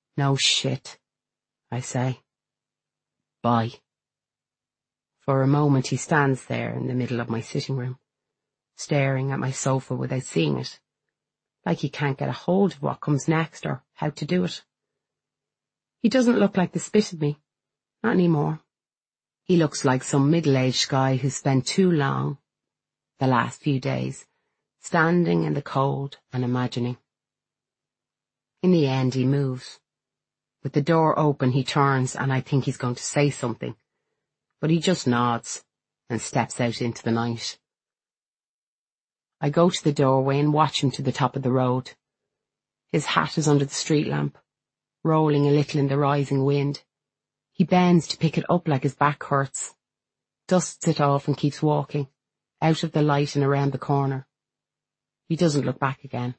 No shit, I say. Bye. For a moment he stands there in the middle of my sitting room, staring at my sofa without seeing it, like he can't get a hold of what comes next or how to do it. He doesn't look like the spit of me, not anymore. He looks like some middle-aged guy who spent too long, the last few days, standing in the cold and imagining. In the end he moves. With the door open he turns and I think he's going to say something, but he just nods and steps out into the night. I go to the doorway and watch him to the top of the road. His hat is under the street lamp, rolling a little in the rising wind. He bends to pick it up like his back hurts, dusts it off and keeps walking, out of the light and around the corner. He doesn't look back again.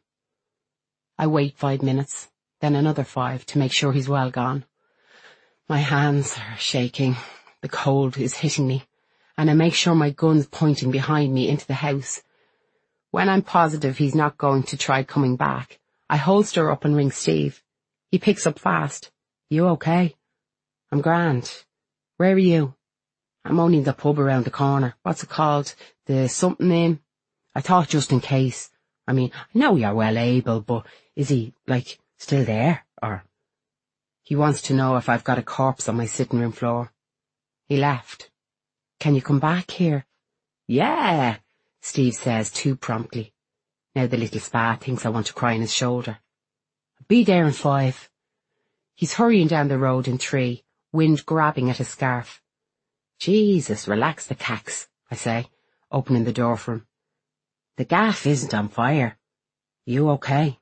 I wait 5 minutes, then another 5 to make sure he's well gone. My hands are shaking, the cold is hitting me, and I make sure my gun's pointing behind me into the house. When I'm positive he's not going to try coming back, I holster up and ring Steve. He picks up fast. You okay? I'm grand. Where are you? I'm only in the pub around the corner. What's it called? The something inn? I thought just in case. I mean, I know you're well able, but is he, still there? Or? He wants to know if I've got a corpse on my sitting room floor. He left. Can you come back here? Yeah, Steve says too promptly. Now the little spa thinks I want to cry on his shoulder. I'll be there in 5. He's hurrying down the road in 3, wind grabbing at his scarf. Jesus, relax the cax, I say, opening the door for him. The gaff isn't on fire. You okay?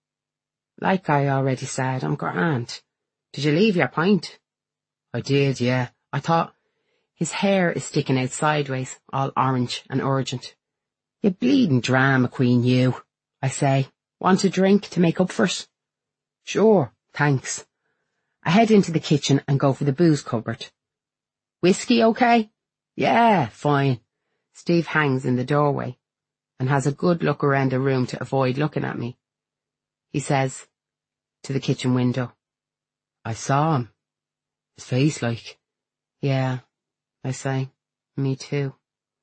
Like I already said, I'm grand. Did you leave your pint? I did, yeah. I thought... His hair is sticking out sideways, all orange and urgent. You bleeding drama queen, you, I say. Want a drink to make up for it? Sure, thanks. I head into the kitchen and go for the booze cupboard. Whiskey okay? Yeah, fine. Steve hangs in the doorway and has a good look around the room to avoid looking at me. He says, to the kitchen window, I saw him. His face Yeah, I say. Me too.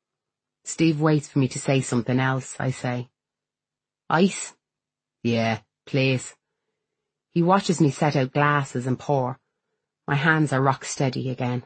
Steve waits for me to say something else, I say. Ice? Yeah, please. He watches me set out glasses and pour. My hands are rock steady again.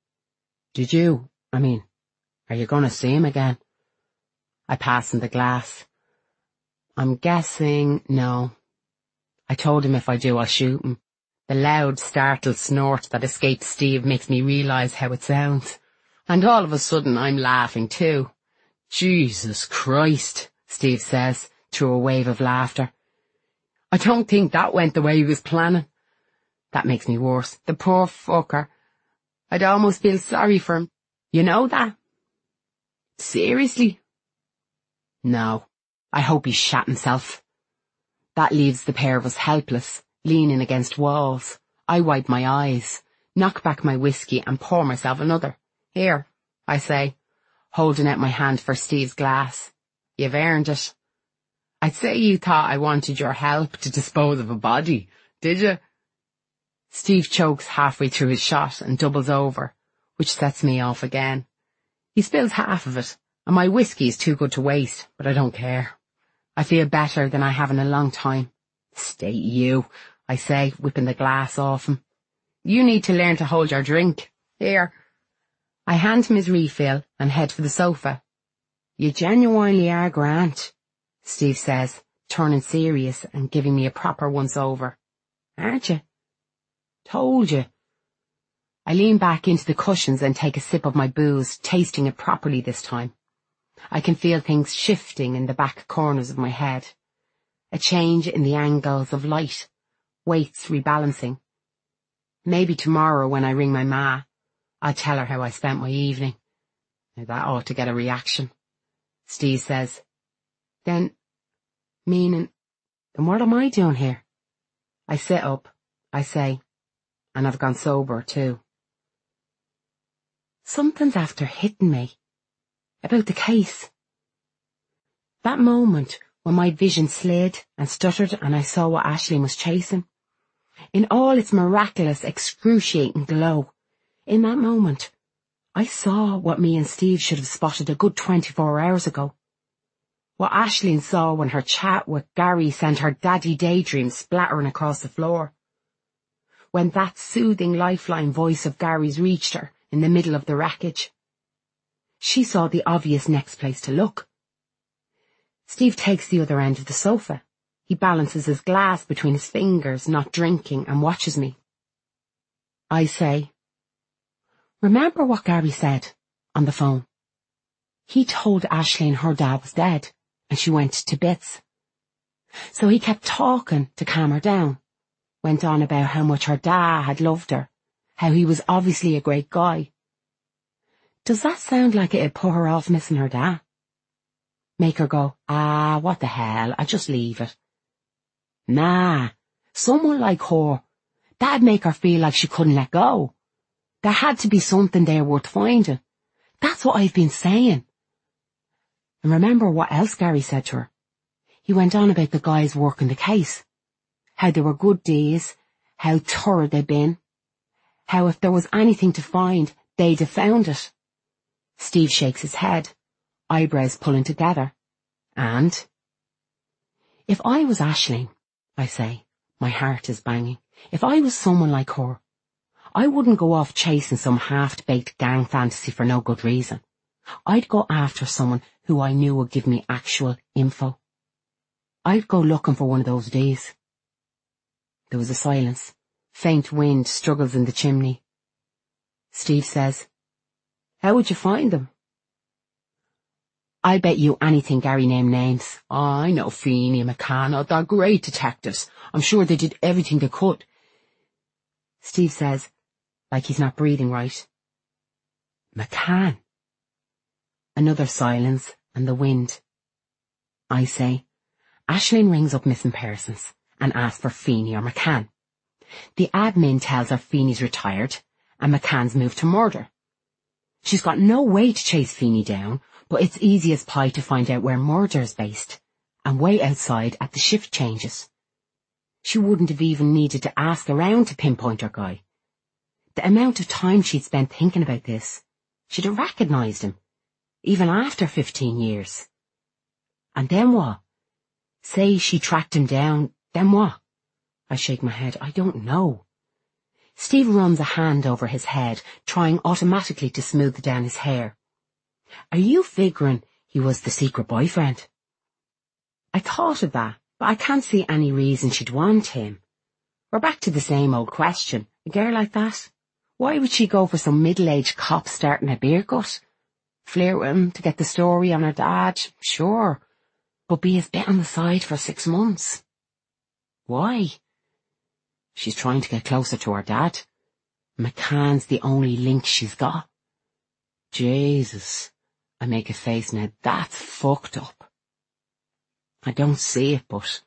Are you going to see him again? I pass him the glass. I'm guessing no. I told him if I do, I'll shoot him. The loud, startled snort that escapes Steve makes me realise how it sounds. And all of a sudden I'm laughing too. Jesus Christ, Steve says, through a wave of laughter. I don't think that went the way he was planning. That makes me worse. The poor fucker. I'd almost feel sorry for him. You know that? Seriously? No. I hope he shat himself. That leaves the pair of us helpless, leaning against walls. I wipe my eyes, knock back my whiskey and pour myself another. Here, I say, holding out my hand for Steve's glass. You've earned it. I'd say you thought I wanted your help to dispose of a body, did you? Steve chokes halfway through his shot and doubles over, which sets me off again. He spills half of it, and my whiskey is too good to waste, but I don't care. I feel better than I have in a long time. Stay you, I say, whipping the glass off him. You need to learn to hold your drink. Here. I hand him his refill and head for the sofa. You genuinely are grand, Steve says, turning serious and giving me a proper once-over. Aren't you? Told you. I lean back into the cushions and take a sip of my booze, tasting it properly this time. I can feel things shifting in the back corners of my head. A change in the angles of light, weights rebalancing. Maybe tomorrow when I ring my ma, I'll tell her how I spent my evening. Now that ought to get a reaction. Steve says. Then what am I doing here? I sit up, I say, and I've gone sober too. Something's after hitting me. About the case. That moment when my vision slid and stuttered and I saw what Aisling was chasing. in all its miraculous, excruciating glow. In that moment, I saw what me and Steve should have spotted a good 24 hours ago. What Aisling saw when her chat with Gary sent her daddy daydreams splattering across the floor. When that soothing lifeline voice of Gary's reached her in the middle of the wreckage. She saw the obvious next place to look. Steve takes the other end of the sofa. He balances his glass between his fingers, not drinking, and watches me. I say, remember what Gary said on the phone? He told Aisling her dad was dead, and she went to bits. So he kept talking to calm her down. Went on about how much her dad had loved her, how he was obviously a great guy. Does that sound like it'd put her off missing her dad? Make her go, what the hell, I'll just leave it. Nah, someone like her, that'd make her feel like she couldn't let go. There had to be something there worth finding. That's what I've been saying. And remember what else Gary said to her? He went on about the guys working the case. How they were good days, how thorough they'd been, how if there was anything to find, they'd have found it. Steve shakes his head, eyebrows pulling together. And? If I was Aisling, I say, my heart is banging. If I was someone like her, I wouldn't go off chasing some half-baked gang fantasy for no good reason. I'd go after someone who I knew would give me actual info. I'd go looking for one of those days. There was a silence. Faint wind struggles in the chimney. Steve says, how would you find them? I bet you anything Gary named names. I know Feeney and McCann, they're great detectives. I'm sure they did everything they could. Steve says, like he's not breathing right. McCann. Another silence and the wind. I say, Aisling rings up missing persons and asks for Feeney or McCann. The admin tells her Feeney's retired and McCann's moved to murder. She's got no way to chase Feeney down, but it's easy as pie to find out where murder is based, and way outside at the shift changes. She wouldn't have even needed to ask around to pinpoint her guy. The amount of time she'd spent thinking about this, she'd have recognised him, even after 15 years. And then what? Say she tracked him down, then what? I shake my head. I don't know. Steve runs a hand over his head, trying automatically to smooth down his hair. Are you figuring he was the secret boyfriend? I thought of that, but I can't see any reason she'd want him. We're back to the same old question. A girl like that? Why would she go for some middle-aged cop starting a beer gut? Flirt with him to get the story on her dad? Sure. But be his bit on the side for 6 months. Why? She's trying to get closer to her dad. McCann's the only link she's got. Jesus. I make a face now. That's fucked up. I don't see it, but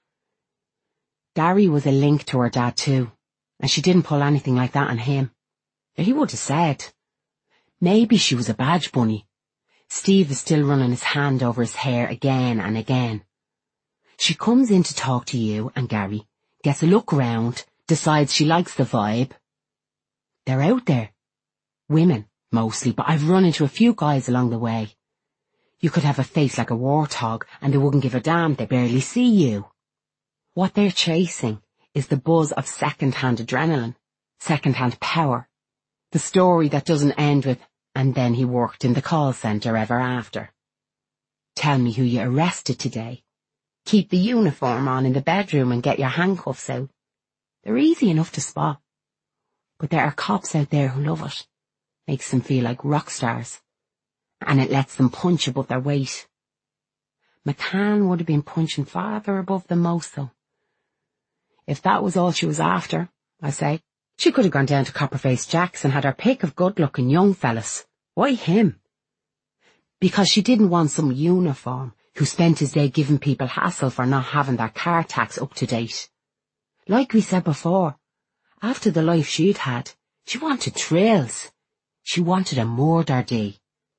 Gary was a link to her dad too, and she didn't pull anything like that on him. He would have said. Maybe she was a badge bunny. Steve is still running his hand over his hair again and again. She comes in to talk to you and Gary, gets a look round, decides she likes the vibe. They're out there. Women, mostly, but I've run into a few guys along the way. You could have a face like a warthog and they wouldn't give a damn, they barely see you. What they're chasing is the buzz of second-hand adrenaline, second-hand power. The story that doesn't end with, and then he worked in the call centre ever after. Tell me who you arrested today. Keep the uniform on in the bedroom and get your handcuffs out. They're easy enough to spot. But there are cops out there who love it. Makes them feel like rock stars. And it lets them punch above their weight. McCann would have been punching farther above than most, though. If that was all she was after, I say, she could have gone down to Copperface Jack's and had her pick of good-looking young fellas. Why him? Because she didn't want some uniform who spent his day giving people hassle for not having their car tax up to date. Like we said before, after the life she'd had, she wanted thrills. She wanted a murder day.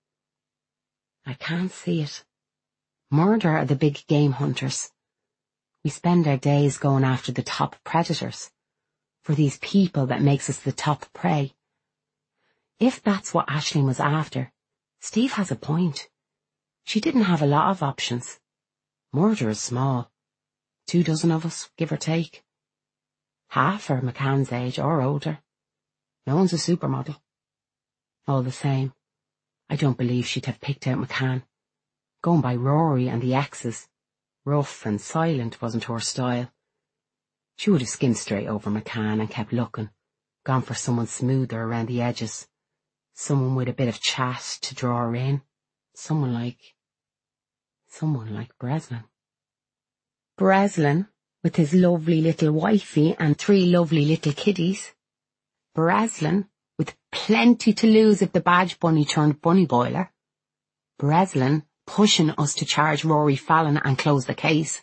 I can't see it. Murder are the big game hunters. We spend our days going after the top predators. for these people that makes us the top prey. If that's what Aisling was after, Steve has a point. She didn't have a lot of options. Murder is small. 24 of us, give or take. Half are McCann's age or older. No one's a supermodel. All the same, I don't believe she'd have picked out McCann. Going by Rory and the exes, rough and silent wasn't her style. She would have skimmed straight over McCann and kept looking, gone for someone smoother around the edges, someone with a bit of chat to draw her in, someone like Breslin. Breslin, with his lovely little wifey and 3 lovely little kiddies. Breslin, with plenty to lose if the badge bunny turned bunny boiler. Breslin, pushing us to charge Rory Fallon and close the case.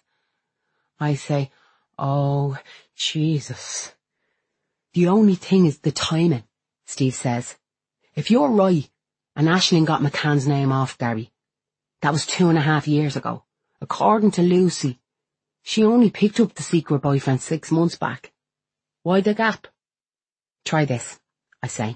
I say, oh, Jesus. The only thing is the timing, Steve says. If you're right, and Aisling got McCann's name off Gary, that was 2.5 years ago. According to Lucy, she only picked up the secret boyfriend 6 months back. Why the gap? Try this, I say.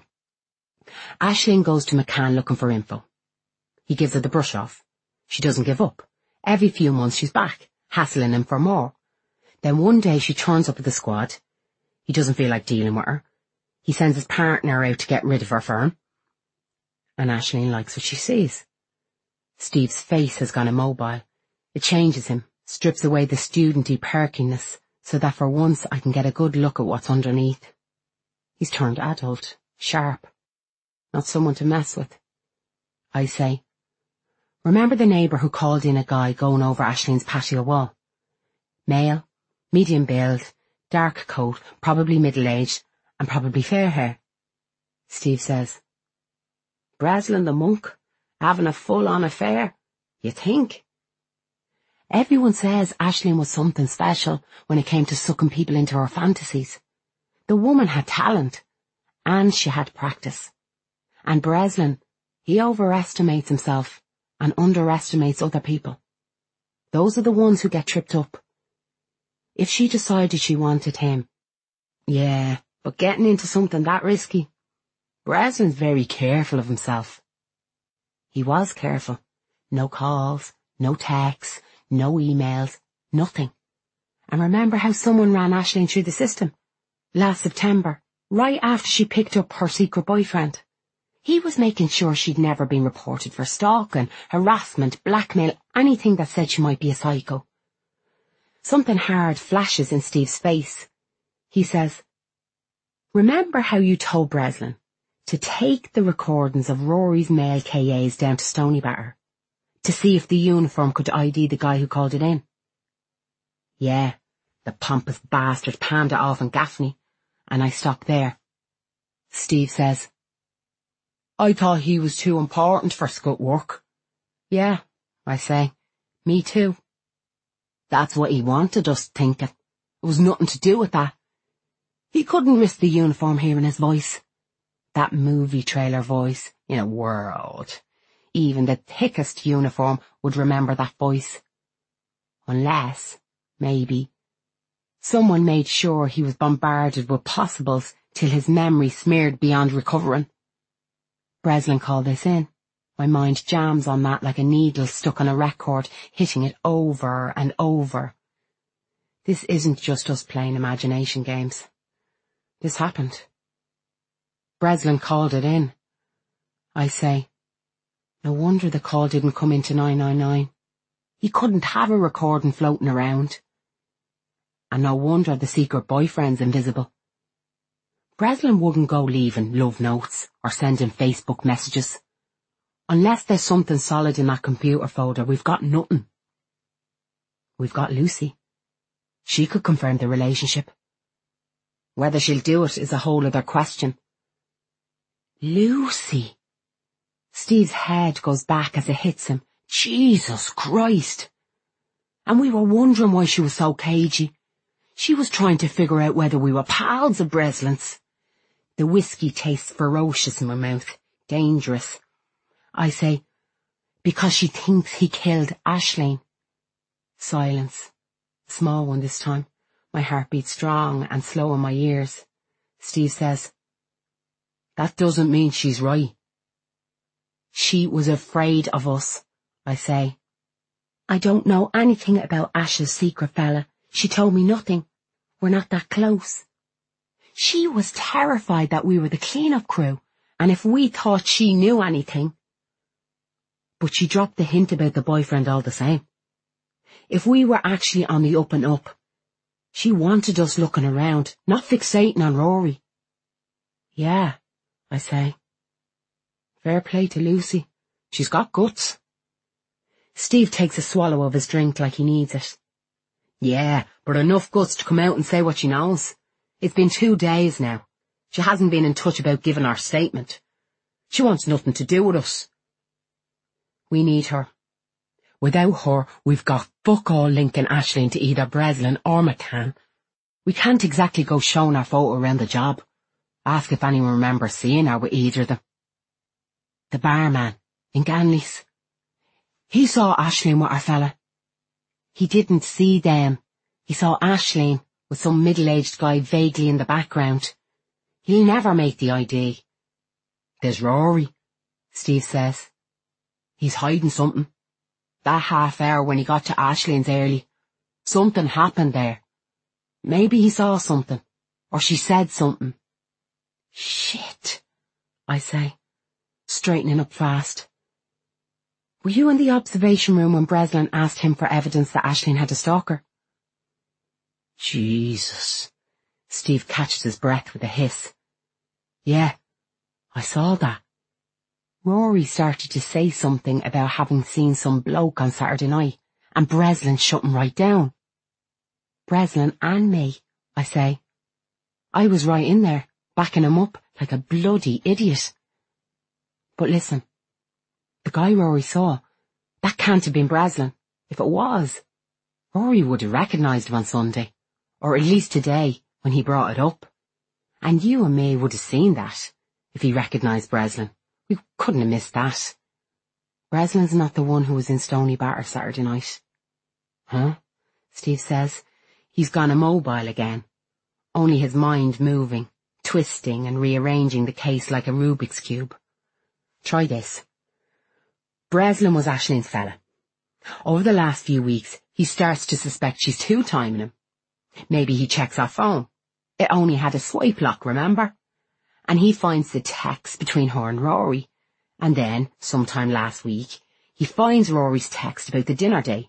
Aisling goes to McCann looking for info. He gives her the brush off. She doesn't give up. Every few months she's back, hassling him for more. Then one day she turns up at the squad. He doesn't feel like dealing with her. He sends his partner out to get rid of her for him. And Aisling likes what she sees. Steve's face has gone immobile. It changes him, strips away the studenty perkiness, so that for once I can get a good look at what's underneath. He's turned adult, sharp, not someone to mess with. I say, remember the neighbour who called in a guy going over Aisling's patio wall? Male, medium build, dark coat, probably middle-aged, and probably fair hair. Steve says, Breslin the monk, having a full-on affair, you think? Everyone says Aisling was something special when it came to sucking people into her fantasies. The woman had talent, and she had practice. And Breslin, he overestimates himself and underestimates other people. Those are the ones who get tripped up. If she decided she wanted him, yeah, but getting into something that risky, Breslin's very careful of himself. He was careful. No calls, no texts, no emails, nothing. And remember how someone ran Aisling through the system? Last September, right after she picked up her secret boyfriend. He was making sure she'd never been reported for stalking, harassment, blackmail, anything that said she might be a psycho. Something hard flashes in Steve's face. He says, remember how you told Breslin to take the recordings of Rory's male KAs down to Stoneybatter to see if the uniform could ID the guy who called it in? Yeah, the pompous bastard palmed it off on Gaffney, and I stopped there. Steve says, I thought he was too important for scut work. Yeah, I say, me too. That's what he wanted us thinking. It was nothing to do with that. He couldn't risk the uniform hearing his voice. That movie trailer voice in a world. Even the thickest uniform would remember that voice. Unless, maybe, someone made sure he was bombarded with possibles till his memory smeared beyond recovering. Breslin called this in. My mind jams on that like a needle stuck on a record, hitting it over and over. This isn't just us playing imagination games. This happened. Breslin called it in. I say, no wonder the call didn't come into 999. He couldn't have a recording floating around. And no wonder the secret boyfriend's invisible. Breslin wouldn't go leaving love notes or sending Facebook messages. Unless there's something solid in that computer folder, we've got nothing. We've got Lucy. She could confirm the relationship. Whether she'll do it is a whole other question. Lucy. Steve's head goes back as it hits him. Jesus Christ. And we were wondering why she was so cagey. She was trying to figure out whether we were pals of Breslin's. The whiskey tastes ferocious in my mouth. Dangerous. I say, because she thinks he killed Aisling. Silence. Small one this time. My heartbeat strong and slow in my ears. Steve says. That doesn't mean she's right. She was afraid of us, I say. I don't know anything about Ash's secret fella. She told me nothing. We're not that close. She was terrified that we were the clean-up crew, and if we thought she knew anything. But she dropped the hint about the boyfriend all the same. If we were actually on the up and up, she wanted us looking around, not fixating on Rory. Yeah, I say. Fair play to Lucy. She's got guts. Steve takes a swallow of his drink like he needs it. Yeah, but enough guts to come out and say what she knows. It's been 2 days now. She hasn't been in touch about giving our statement. She wants nothing to do with us. We need her. Without her, we've got fuck all linking Aisling to either Breslin or McCann. We can't exactly go showing our photo around the job. Ask if anyone remembers seeing her with either of them. The barman in Ganley's. He saw Aisling with our fella. He didn't see them. He saw Aisling with some middle-aged guy vaguely in the background. He'll never make the ID. There's Rory, Steve says. He's hiding something. That half hour when he got to Aisling's early. Something happened there. Maybe he saw something, or she said something. Shit, I say, straightening up fast. Were you in the observation room when Breslin asked him for evidence that Aisling had a stalker? Jesus. Steve catches his breath with a hiss. Yeah, I saw that. Rory started to say something about having seen some bloke on Saturday night, and Breslin shut him right down. Breslin and me, I say. I was right in there, backing him up like a bloody idiot. But listen, the guy Rory saw, that can't have been Breslin. If it was, Rory would have recognised him on Sunday, or at least today when he brought it up. And you and me would have seen that, if he recognised Breslin. We couldn't have missed that. Breslin's not the one who was in Stony Batter Saturday night. Huh? Steve says. He's gone immobile again. Only his mind moving, twisting and rearranging the case like a Rubik's Cube. Try this. Breslin was Aisling's fella. Over the last few weeks, he starts to suspect she's two-timing him. Maybe he checks her phone. It only had a swipe lock, remember? And he finds the text between her and Rory. And then, sometime last week, he finds Rory's text about the dinner date.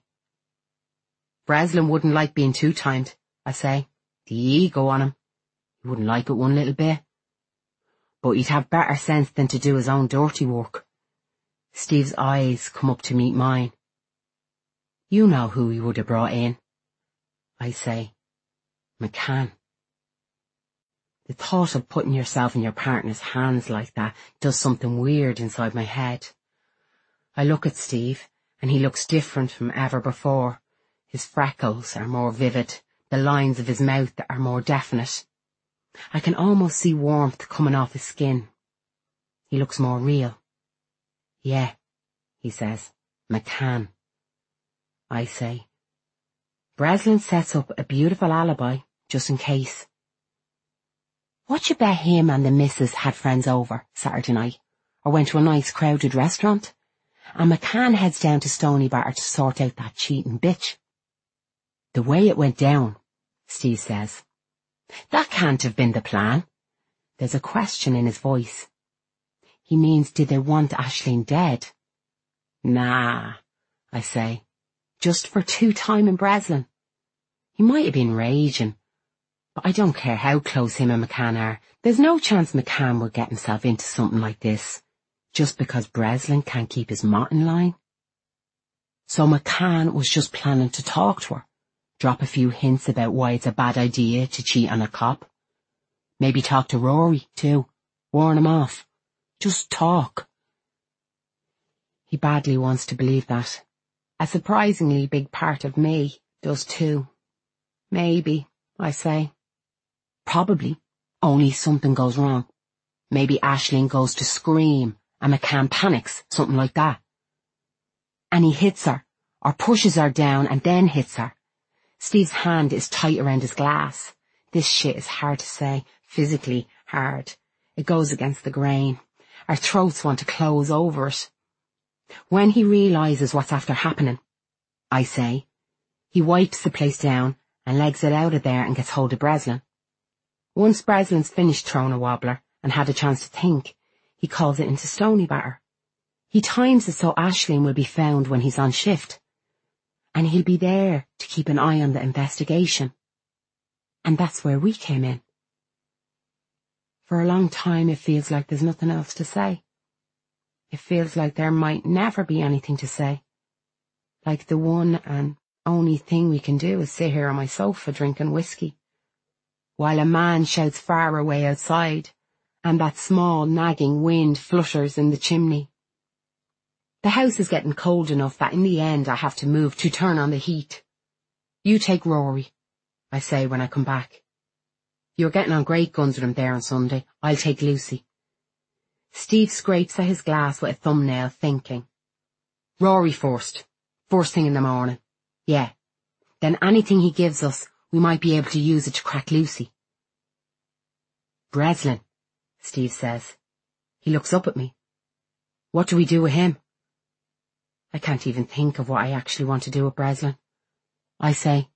Breslin wouldn't like being two-timed, I say. The ego on him. He wouldn't like it one little bit. But he'd have better sense than to do his own dirty work. Steve's eyes come up to meet mine. You know who he would have brought in, I say. McCann. The thought of putting yourself in your partner's hands like that does something weird inside my head. I look at Steve, and he looks different from ever before. His freckles are more vivid, the lines of his mouth are more definite. I can almost see warmth coming off his skin. He looks more real. Yeah, he says, McCann. I say. Breslin sets up a beautiful alibi, just in case. What you bet him and the missus had friends over Saturday night, or went to a nice crowded restaurant, and McCann heads down to Stony Batter to sort out that cheating bitch? The way it went down, Steve says. That can't have been the plan. There's a question in his voice. He means, did they want Aisling dead? Nah, I say. Just for two-timing Breslin. He might have been raging. But I don't care how close him and McCann are. There's no chance McCann would get himself into something like this, just because Breslin can't keep his mott in line. So McCann was just planning to talk to her, drop a few hints about why it's a bad idea to cheat on a cop. Maybe talk to Rory, too. Warn him off. Just talk. He badly wants to believe that. A surprisingly big part of me does too. Maybe, I say. Probably, only something goes wrong. Maybe Aisling goes to scream and McCann panics, something like that. And he hits her, or pushes her down and then hits her. Steve's hand is tight around his glass. This shit is hard to say, physically hard. It goes against the grain. Our throats want to close over it. When he realises what's after happening, I say, he wipes the place down and legs it out of there and gets hold of Breslin. Once Breslin's finished throwing a wobbler and had a chance to think, he calls it into stony batter. He times it so Aisling will be found when he's on shift. And he'll be there to keep an eye on the investigation. And that's where we came in. For a long time it feels like there's nothing else to say. It feels like there might never be anything to say. Like the one and only thing we can do is sit here on my sofa drinking whiskey, while a man shouts far away outside, and that small nagging wind flutters in the chimney. The house is getting cold enough that in the end I have to move to turn on the heat. You take Rory, I say when I come back. You're getting on great guns with him there on Sunday. I'll take Lucy. Steve scrapes at his glass with a thumbnail, thinking. Rory first thing in the morning. Yeah. Then anything he gives us, we might be able to use it to crack Lucy. Breslin, Steve says. He looks up at me. What do we do with him? I can't even think of what I actually want to do with Breslin. I say,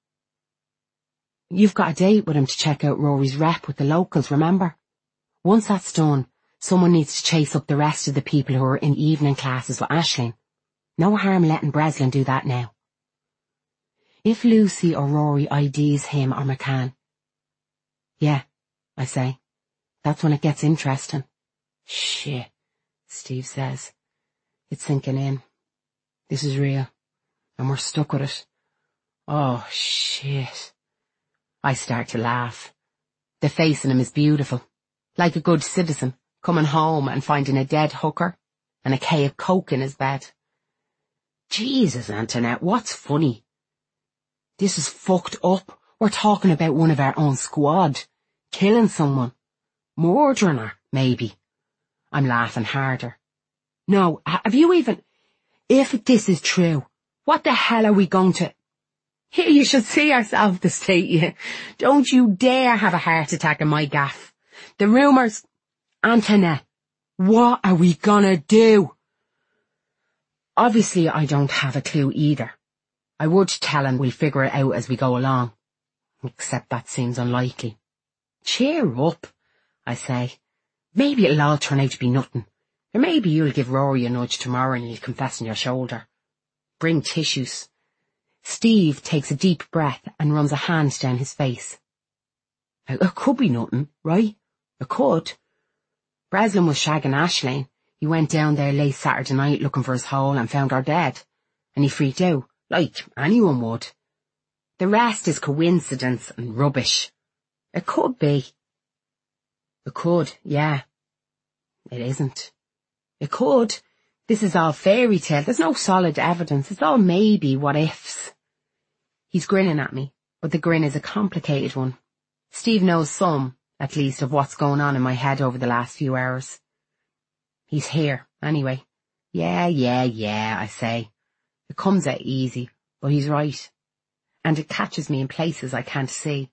you've got a date with him to check out Rory's rep with the locals, remember? Once that's done, someone needs to chase up the rest of the people who are in evening classes with Aisling. No harm letting Breslin do that now. If Lucy or Rory IDs him or McCann. Yeah, I say. That's when it gets interesting. Shit, Steve says. It's sinking in. This is real. And we're stuck with it. Oh, shit. I start to laugh. The face in him is beautiful. Like a good citizen, coming home and finding a dead hooker and a keg of Coke in his bed. Jesus, Antoinette, what's funny? This is fucked up. We're talking about one of our own squad. Killing someone. Murdering her, maybe. I'm laughing harder. No, have you even... If this is true, what the hell are we going to... Here, you should see yourself the state you. Don't you dare have a heart attack in my gaff. The rumours... Antoinette, what are we gonna do? Obviously, I don't have a clue either. I would tell him we'll figure it out as we go along. Except that seems unlikely. Cheer up, I say. Maybe it'll all turn out to be nothing. Or maybe you'll give Rory a nudge tomorrow and he'll confess on your shoulder. Bring tissues. Steve takes a deep breath and runs a hand down his face. It could be nothing, right? It could. Breslin was shagging Aisling. He went down there late Saturday night looking for his hole and found her dead. And he freaked out, like anyone would. The rest is coincidence and rubbish. It could be. It could, yeah. It isn't. It could. This is all fairy tale. There's no solid evidence. It's all maybe what ifs. He's grinning at me, but the grin is a complicated one. Steve knows some, at least, of what's going on in my head over the last few hours. He's here, anyway. Yeah, I say. It comes out easy, but he's right. And it catches me in places I can't see.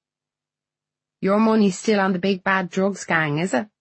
Your money's still on the big bad drugs gang, is it?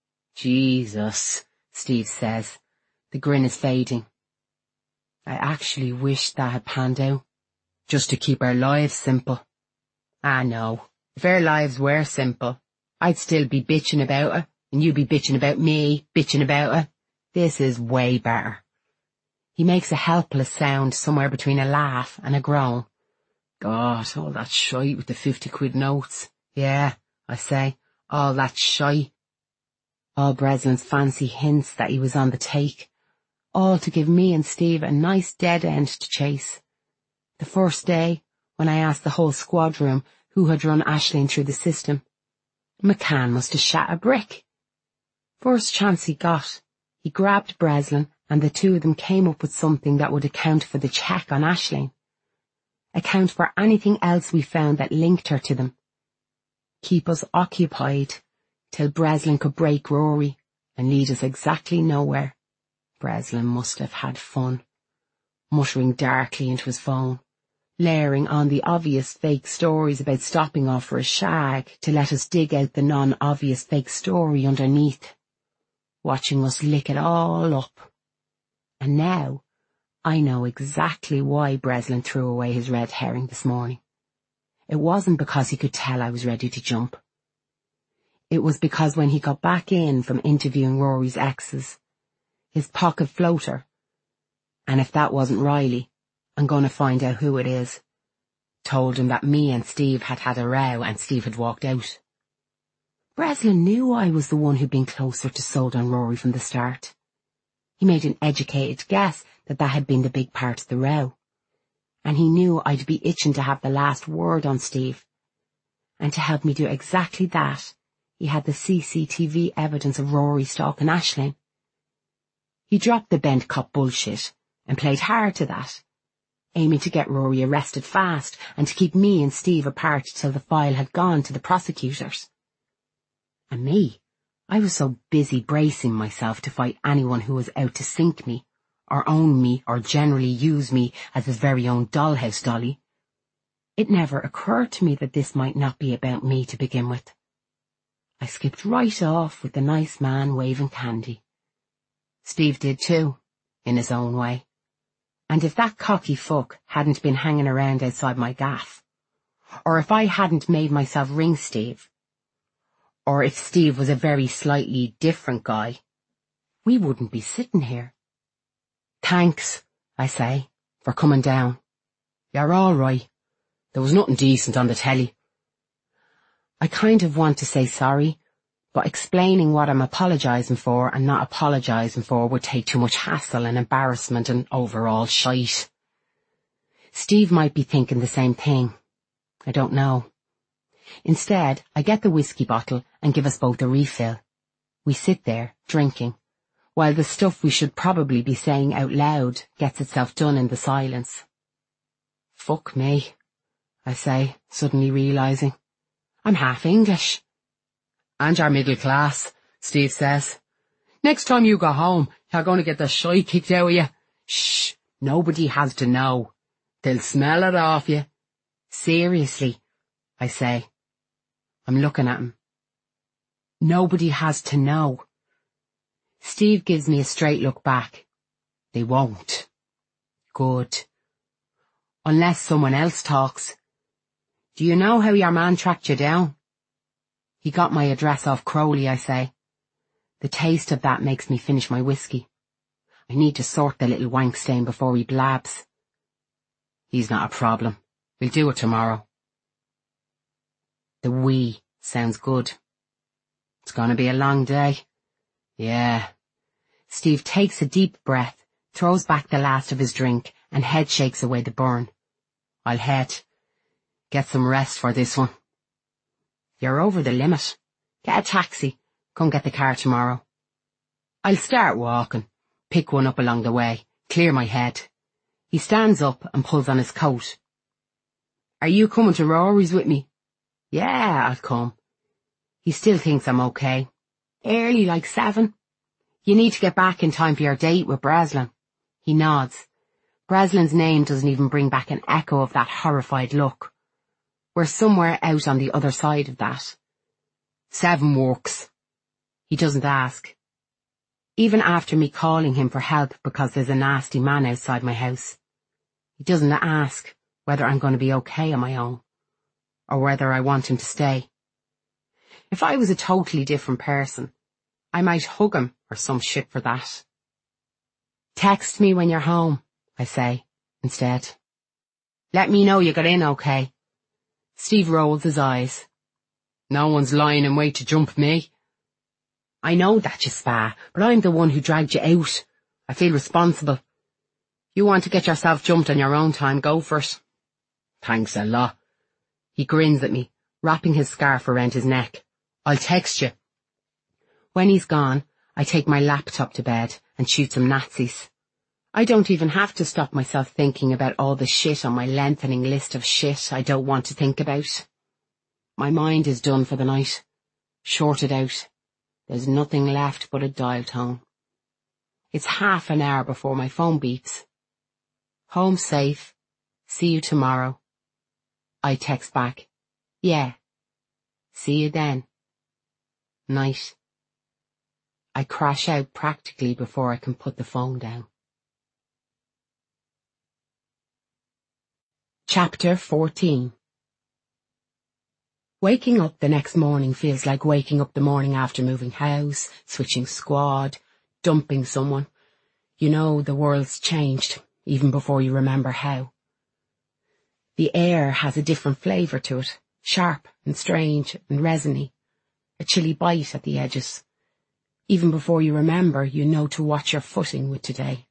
Jesus, Steve says. The grin is fading. I actually wish that had panned out. Just to keep our lives simple. Ah, no. If our lives were simple, I'd still be bitching about it, and you'd be bitching about me, bitching about it. This is way better. He makes a helpless sound somewhere between a laugh and a groan. God, all that shite with the 50-quid notes. Yeah, I say, all that shite. All Breslin's fancy hints that he was on the take. All to give me and Steve a nice dead end to chase. The first day, when I asked the whole squad room who had run Aisling through the system, McCann must have shat a brick. First chance he got, he grabbed Breslin and the two of them came up with something that would account for the check on Aisling. Account for anything else we found that linked her to them. Keep us occupied till Breslin could break Rory and lead us exactly nowhere. Breslin must have had fun, muttering darkly into his phone. layering on the obvious fake stories about stopping off for a shag to let us dig out the non-obvious fake story underneath, watching us lick it all up. And now, I know exactly why Breslin threw away his red herring this morning. It wasn't because he could tell I was ready to jump. It was because when he got back in from interviewing Rory's exes, his pocket floater, and if that wasn't Riley, I'm going to find out who it is, told him that me and Steve had had a row and Steve had walked out. Breslin knew I was the one who'd been closer to sold on Rory from the start. He made an educated guess that had been the big part of the row. And he knew I'd be itching to have the last word on Steve. And to help me do exactly that, he had the CCTV evidence of Rory stalking Aisling. He dropped the bent cop bullshit and played hard to that, aiming to get Rory arrested fast and to keep me and Steve apart till the file had gone to the prosecutors. And me, I was so busy bracing myself to fight anyone who was out to sink me, or own me, or generally use me as his very own dollhouse dolly. It never occurred to me that this might not be about me to begin with. I skipped right off with the nice man waving candy. Steve did too, in his own way. And if that cocky fuck hadn't been hanging around outside my gaff, or if I hadn't made myself ring Steve, or if Steve was a very slightly different guy, we wouldn't be sitting here. Thanks, I say, for coming down. You're all right. There was nothing decent on the telly. I kind of want to say sorry, but explaining what I'm apologising for and not apologising for would take too much hassle and embarrassment and overall shite. Steve might be thinking the same thing. I don't know. Instead, I get the whiskey bottle and give us both a refill. We sit there, drinking, while the stuff we should probably be saying out loud gets itself done in the silence. Fuck me, I say, suddenly realising. I'm half English. And you're middle class, Steve says. Next time you go home, you're going to get the shite kicked out of you. Shh, nobody has to know. They'll smell it off you. Seriously, I say. I'm looking at him. Nobody has to know. Steve gives me a straight look back. They won't. Good. Unless someone else talks. Do you know how your man tracked you down? He got my address off Crowley, I say. The taste of that makes me finish my whiskey. I need to sort the little wank stain before he blabs. He's not a problem. We'll do it tomorrow. The we sounds good. It's gonna be a long day. Yeah. Steve takes a deep breath, throws back the last of his drink, and head shakes away the burn. I'll head. Get some rest for this one. You're over the limit. Get a taxi. Come get the car tomorrow. I'll start walking, pick one up along the way, clear my head. He stands up and pulls on his coat. Are you coming to Rory's with me? Yeah, I'll come. He still thinks I'm okay. Early, like 7. You need to get back in time for your date with Breslin. He nods. Breslin's name doesn't even bring back an echo of that horrified look. We're somewhere out on the other side of that. 7 works. He doesn't ask. Even after me calling him for help because there's a nasty man outside my house. He doesn't ask whether I'm going to be okay on my own, or whether I want him to stay. If I was a totally different person, I might hug him or some shit for that. Text me when you're home, I say, instead. Let me know you got in okay. Steve rolls his eyes. No one's lying in wait to jump me. I know that, you spa, but I'm the one who dragged you out. I feel responsible. You want to get yourself jumped on your own time, go for it. Thanks a lot. He grins at me, wrapping his scarf around his neck. I'll text you. When he's gone, I take my laptop to bed and shoot some Nazis. I don't even have to stop myself thinking about all the shit on my lengthening list of shit I don't want to think about. My mind is done for the night. Shorted out. There's nothing left but a dial tone. It's half an hour before my phone beeps. Home safe. See you tomorrow. I text back, yeah. See you then. Night. I crash out practically before I can put the phone down. Chapter 14. Waking up the next morning feels like waking up the morning after moving house, switching squad, dumping someone. You know the world's changed, even before you remember how. The air has a different flavour to it, sharp and strange and resiny, a chilly bite at the edges. Even before you remember, you know to watch your footing with today.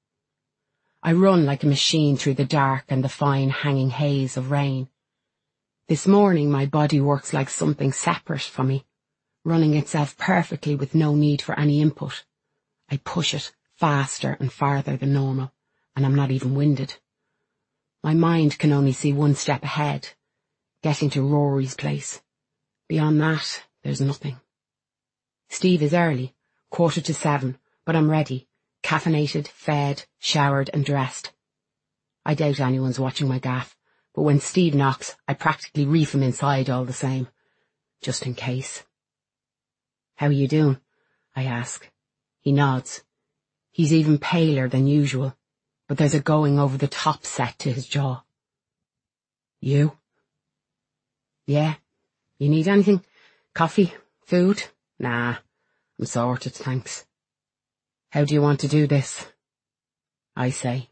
I run like a machine through the dark and the fine hanging haze of rain. This morning my body works like something separate from me, running itself perfectly with no need for any input. I push it faster and farther than normal, and I'm not even winded. My mind can only see one step ahead, getting to Rory's place. Beyond that, there's nothing. Steve is early, 7:15, but I'm ready, caffeinated, fed, showered and dressed. I doubt anyone's watching my gaff, but when Steve knocks, I practically reef him inside all the same, just in case. How are you doing? I ask. He nods. He's even paler than usual, but there's a going over the top set to his jaw. You? Yeah. You need anything? Coffee? Food? Nah, I'm sorted, thanks. How do you want to do this? I say.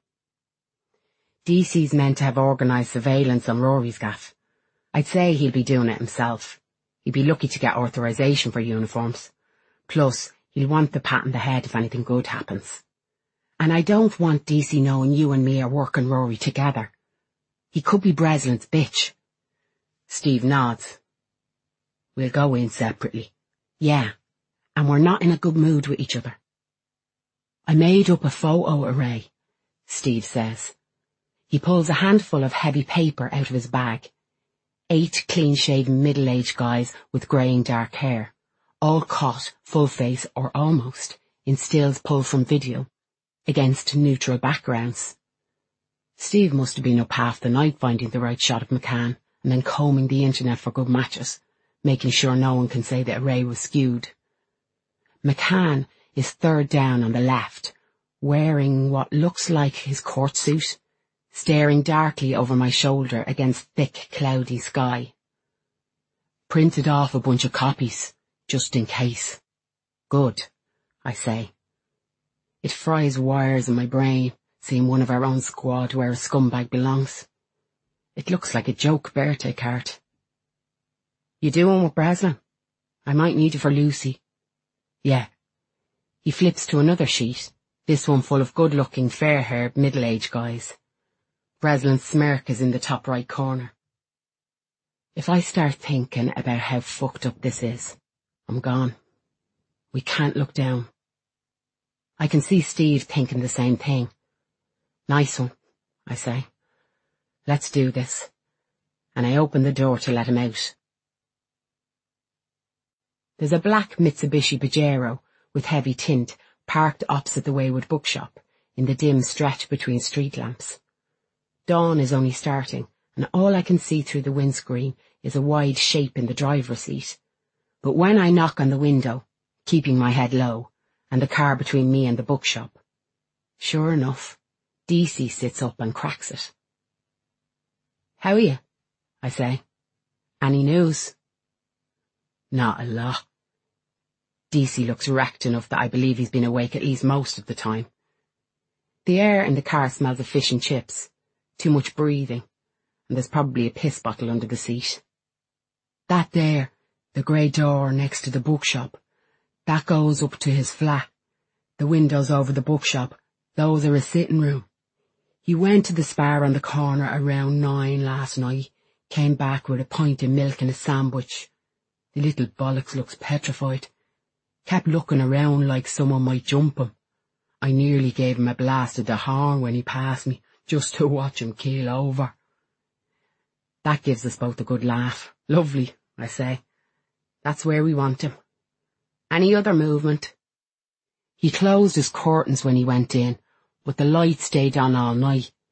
DC's meant to have organised surveillance on Rory's gaff. I'd say he'll be doing it himself. He'd be lucky to get authorisation for uniforms. Plus, he'll want the pat on the head if anything good happens. And I don't want DC knowing you and me are working Rory together. He could be Breslin's bitch. Steve nods. We'll go in separately. Yeah, and we're not in a good mood with each other. I made up a photo array, Steve says. He pulls a handful of heavy paper out of his bag. 8 clean-shaven middle-aged guys with greying dark hair, all caught, full face or almost, in stills pulled from video, against neutral backgrounds. Steve must have been up half the night finding the right shot of McCann, and then combing the internet for good matches, making sure no one can say the array was skewed. McCann is third down on the left, wearing what looks like his court suit, staring darkly over my shoulder against thick, cloudy sky. Printed off a bunch of copies, just in case. Good, I say. It fries wires in my brain, seeing one of our own squad where a scumbag belongs. It looks like a joke birthday card. You doing with Breslin? I might need you for Lucy. Yeah. He flips to another sheet, this one full of good-looking, fair-haired, middle-aged guys. Breslin's smirk is in the top right corner. If I start thinking about how fucked up this is, I'm gone. We can't look down. I can see Steve thinking the same thing. Nice one, I say. Let's do this. And I open the door to let him out. There's a black Mitsubishi Pajero with heavy tint parked opposite the Wayward bookshop in the dim stretch between street lamps. Dawn is only starting, and all I can see through the windscreen is a wide shape in the driver's seat. But when I knock on the window, keeping my head low, and the car between me and the bookshop, sure enough, DC sits up and cracks it. How are you? I say. Any news? Not a lot. DC looks wrecked enough that I believe he's been awake at least most of the time. The air in the car smells of fish and chips, too much breathing, and there's probably a piss bottle under the seat. That there, the grey door next to the bookshop, that goes up to his flat. The windows over the bookshop, those are his sitting room. He went to the Spar on the corner around 9 last night, came back with a pint of milk and a sandwich. The little bollocks looks petrified. Kept looking around like someone might jump him. I nearly gave him a blast of the horn when he passed me, just to watch him keel over. That gives us both a good laugh. Lovely, I say. That's where we want him. Any other movement? He closed his curtains when he went in, but the light stayed on all night.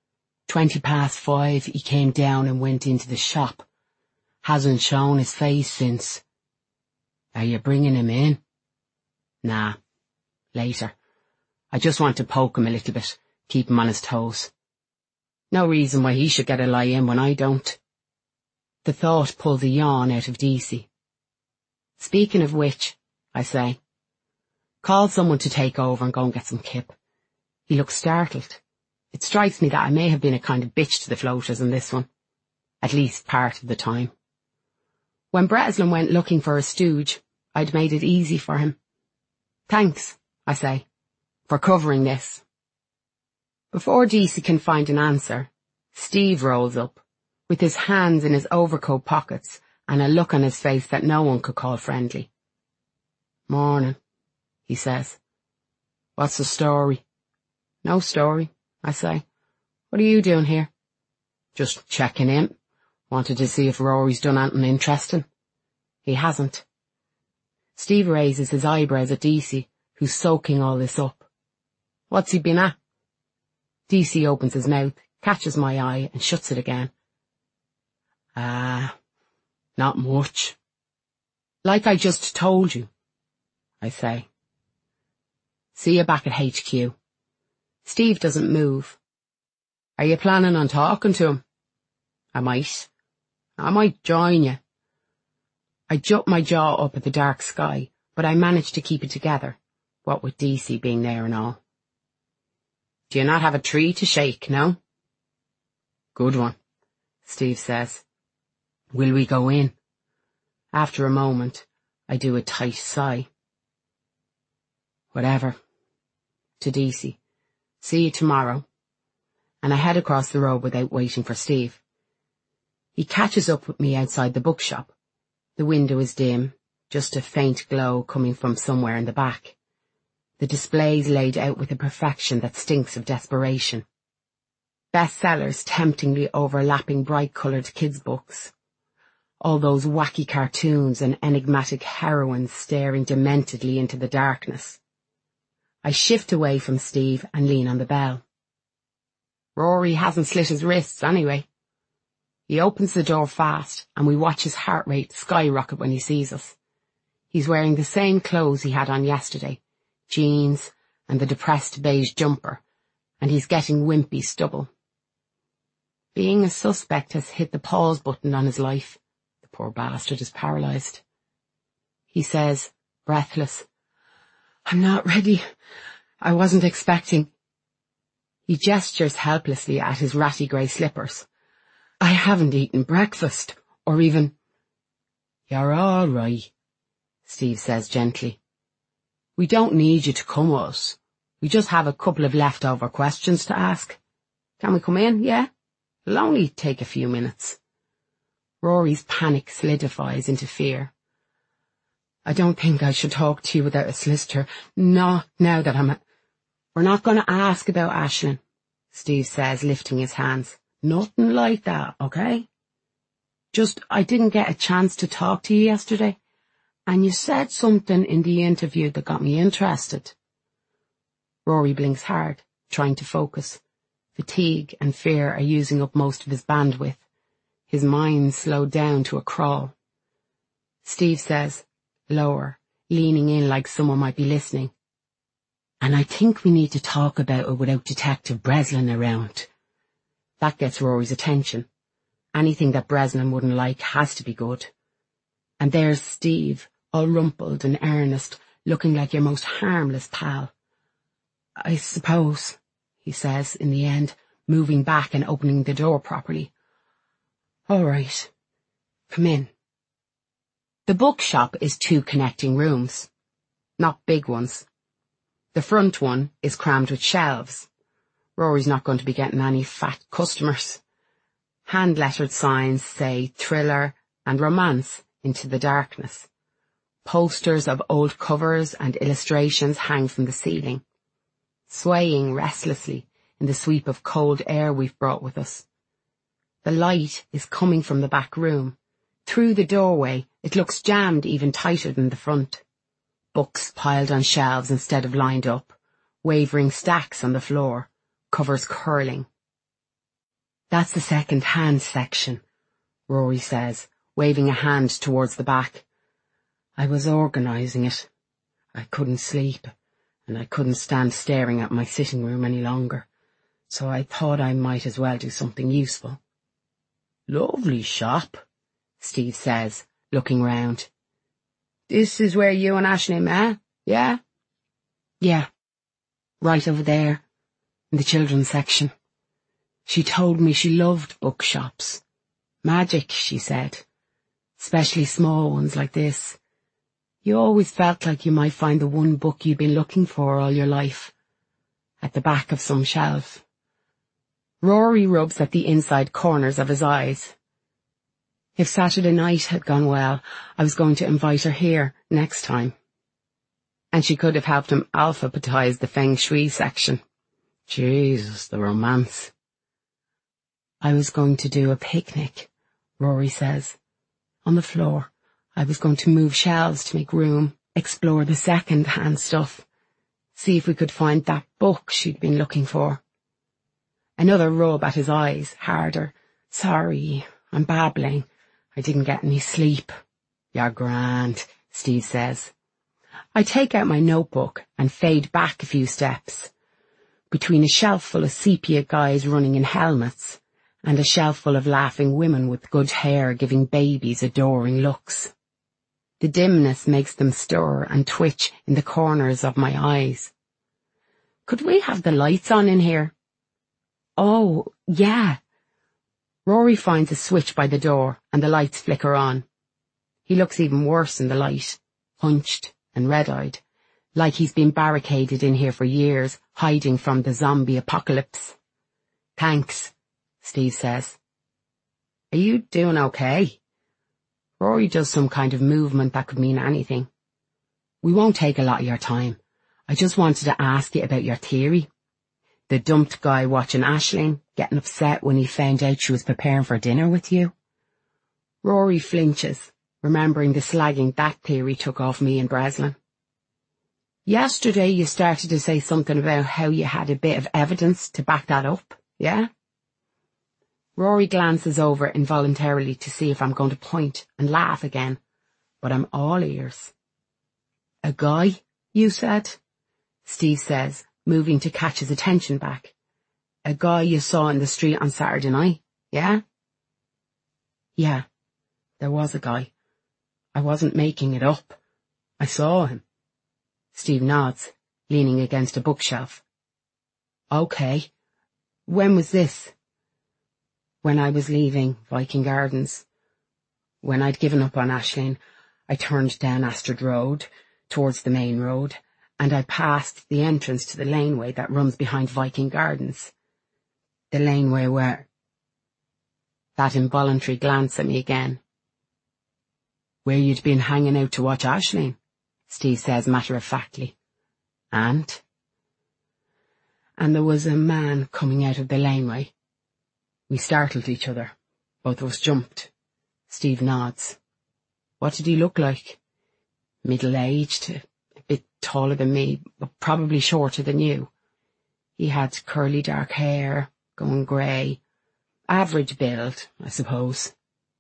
5:20 he came down and went into the shop. Hasn't shown his face since. Are you bringing him in? Nah. Later. I just want to poke him a little bit, keep him on his toes. No reason why he should get a lie in when I don't. The thought pulled a yawn out of Deasy. Speaking of which, I say, call someone to take over and go and get some kip. He looks startled. It strikes me that I may have been a kind of bitch to the floaters in this one. At least part of the time. When Breslin went looking for a stooge, I'd made it easy for him. Thanks, I say, for covering this. Before Deasy can find an answer, Steve rolls up, with his hands in his overcoat pockets and a look on his face that no one could call friendly. Morning, he says. What's the story? No story, I say. What are you doing here? Just checking in. Wanted to see if Rory's done anything interesting. He hasn't. Steve raises his eyebrows at Deasy, who's soaking all this up. What's he been at? Deasy opens his mouth, catches my eye, and shuts it again. Not much. Like I just told you, I say. See you back at HQ. Steve doesn't move. Are you planning on talking to him? I might join you. I jut my jaw up at the dark sky, but I manage to keep it together, what with Deasy being there and all. Do you not have a tree to shake, no? Good one, Steve says. Will we go in? After a moment, I do a tight sigh. Whatever. To Deasy. See you tomorrow. And I head across the road without waiting for Steve. He catches up with me outside the bookshop. The window is dim, just a faint glow coming from somewhere in the back. The display's laid out with a perfection that stinks of desperation. Bestsellers temptingly overlapping bright-coloured kids' books. All those wacky cartoons and enigmatic heroines staring dementedly into the darkness. I shift away from Steve and lean on the bell. Rory hasn't slit his wrists anyway. He opens the door fast, and we watch his heart rate skyrocket when he sees us. He's wearing the same clothes he had on yesterday, jeans and the depressed beige jumper, and he's getting wimpy stubble. Being a suspect has hit the pause button on his life. The poor bastard is paralysed. He says, breathless, I'm not ready. I wasn't expecting. He gestures helplessly at his ratty grey slippers. I haven't eaten breakfast, or even... You're all right, Steve says gently. We don't need you to come with us. We just have a couple of leftover questions to ask. Can we come in, yeah? It'll only take a few minutes. Rory's panic solidifies into fear. I don't think I should talk to you without a solicitor. Not now that We're not going to ask about Aisling, Steve says, lifting his hands. Nothing like that, okay? Just, I didn't get a chance to talk to you yesterday, and you said something in the interview that got me interested. Rory blinks hard, trying to focus. Fatigue and fear are using up most of his bandwidth. His mind slowed down to a crawl. Steve says, lower, leaning in like someone might be listening. And I think we need to talk about it without Detective Breslin around. That gets Rory's attention. Anything that Breslin wouldn't like has to be good. And there's Steve, all rumpled and earnest, looking like your most harmless pal. I suppose, he says in the end, moving back and opening the door properly. All right. Come in. The bookshop is 2 connecting rooms. Not big ones. The front one is crammed with shelves. Rory's not going to be getting any fat customers. Hand-lettered signs say thriller and romance into the darkness. Posters of old covers and illustrations hang from the ceiling, swaying restlessly in the sweep of cold air we've brought with us. The light is coming from the back room. Through the doorway, it looks jammed even tighter than the front. Books piled on shelves instead of lined up, wavering stacks on the floor, covers curling. That's the second-hand section, Rory says, waving a hand towards the back. I was organising it. I couldn't sleep, and I couldn't stand staring at my sitting room any longer, so I thought I might as well do something useful. Lovely shop, Steve says, looking round. This is where you and Aisling met, yeah? Yeah, right over there, in the children's section. She told me she loved bookshops. Magic, she said. Especially small ones like this. You always felt like you might find the one book you'd been looking for all your life. At the back of some shelf. Rory rubs at the inside corners of his eyes. If Saturday night had gone well, I was going to invite her here next time. And she could have helped him alphabetize the Feng Shui section. Jesus, the romance. I was going to do a picnic, Rory says. On the floor, I was going to move shelves to make room, explore the second-hand stuff, see if we could find that book she'd been looking for. Another rub at his eyes, harder. Sorry, I'm babbling. I didn't get any sleep. You're grand, Steve says. I take out my notebook and fade back a few steps. Between a shelf full of sepia guys running in helmets and a shelf full of laughing women with good hair giving babies adoring looks. The dimness makes them stir and twitch in the corners of my eyes. Could we have the lights on in here? Oh, yeah. Rory finds a switch by the door and the lights flicker on. He looks even worse in the light, hunched and red-eyed, like he's been barricaded in here for years, hiding from the zombie apocalypse. Thanks, Steve says. Are you doing okay? Rory does some kind of movement that could mean anything. We won't take a lot of your time. I just wanted to ask you about your theory. The dumped guy watching Aisling, getting upset when he found out she was preparing for dinner with you. Rory flinches, remembering the slagging that theory took off me and Breslin. Yesterday you started to say something about how you had a bit of evidence to back that up, yeah? Rory glances over involuntarily to see if I'm going to point and laugh again, but I'm all ears. A guy, you said? Steve says, moving to catch his attention back. A guy you saw in the street on Saturday night, yeah? Yeah, there was a guy. I wasn't making it up. I saw him. Steve nods, leaning against a bookshelf. Okay. When was this? When I was leaving Viking Gardens. When I'd given up on Aisling, I turned down Astrid Road, towards the main road, and I passed the entrance to the laneway that runs behind Viking Gardens. The laneway where... That involuntary glance at me again. Where you'd been hanging out to watch Aisling, Steve says matter-of-factly. And there was a man coming out of the laneway. We startled each other. Both of us jumped. Steve nods. What did he look like? Middle-aged, a bit taller than me, but probably shorter than you. He had curly dark hair, going grey. Average build, I suppose.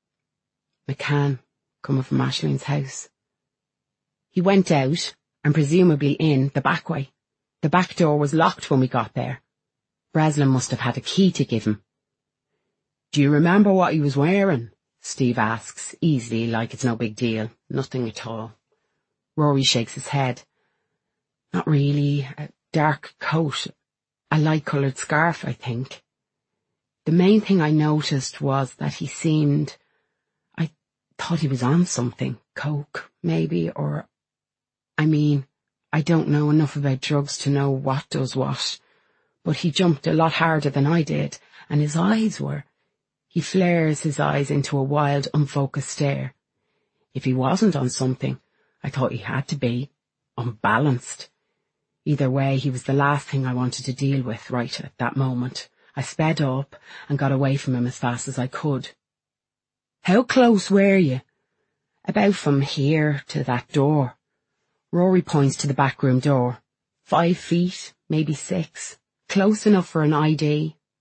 McCann, coming from Aisling's house. He went out, and presumably in, the back way. The back door was locked when we got there. Breslin must have had a key to give him. Do you remember what he was wearing? Steve asks, easily, like it's no big deal. Nothing at all. Rory shakes his head. Not really. A dark coat. A light-coloured scarf, I think. The main thing I noticed was that he seemed... I thought he was on something. Coke, maybe, or... I mean, I don't know enough about drugs to know what does what. But he jumped a lot harder than I did, and his eyes were... He flares his eyes into a wild, unfocused stare. If he wasn't on something, I thought he had to be. Unbalanced. Either way, he was the last thing I wanted to deal with right at that moment. I sped up and got away from him as fast as I could. How close were you? About from here to that door. Rory points to the back room door. 5 feet, maybe 6. Close enough for an ID.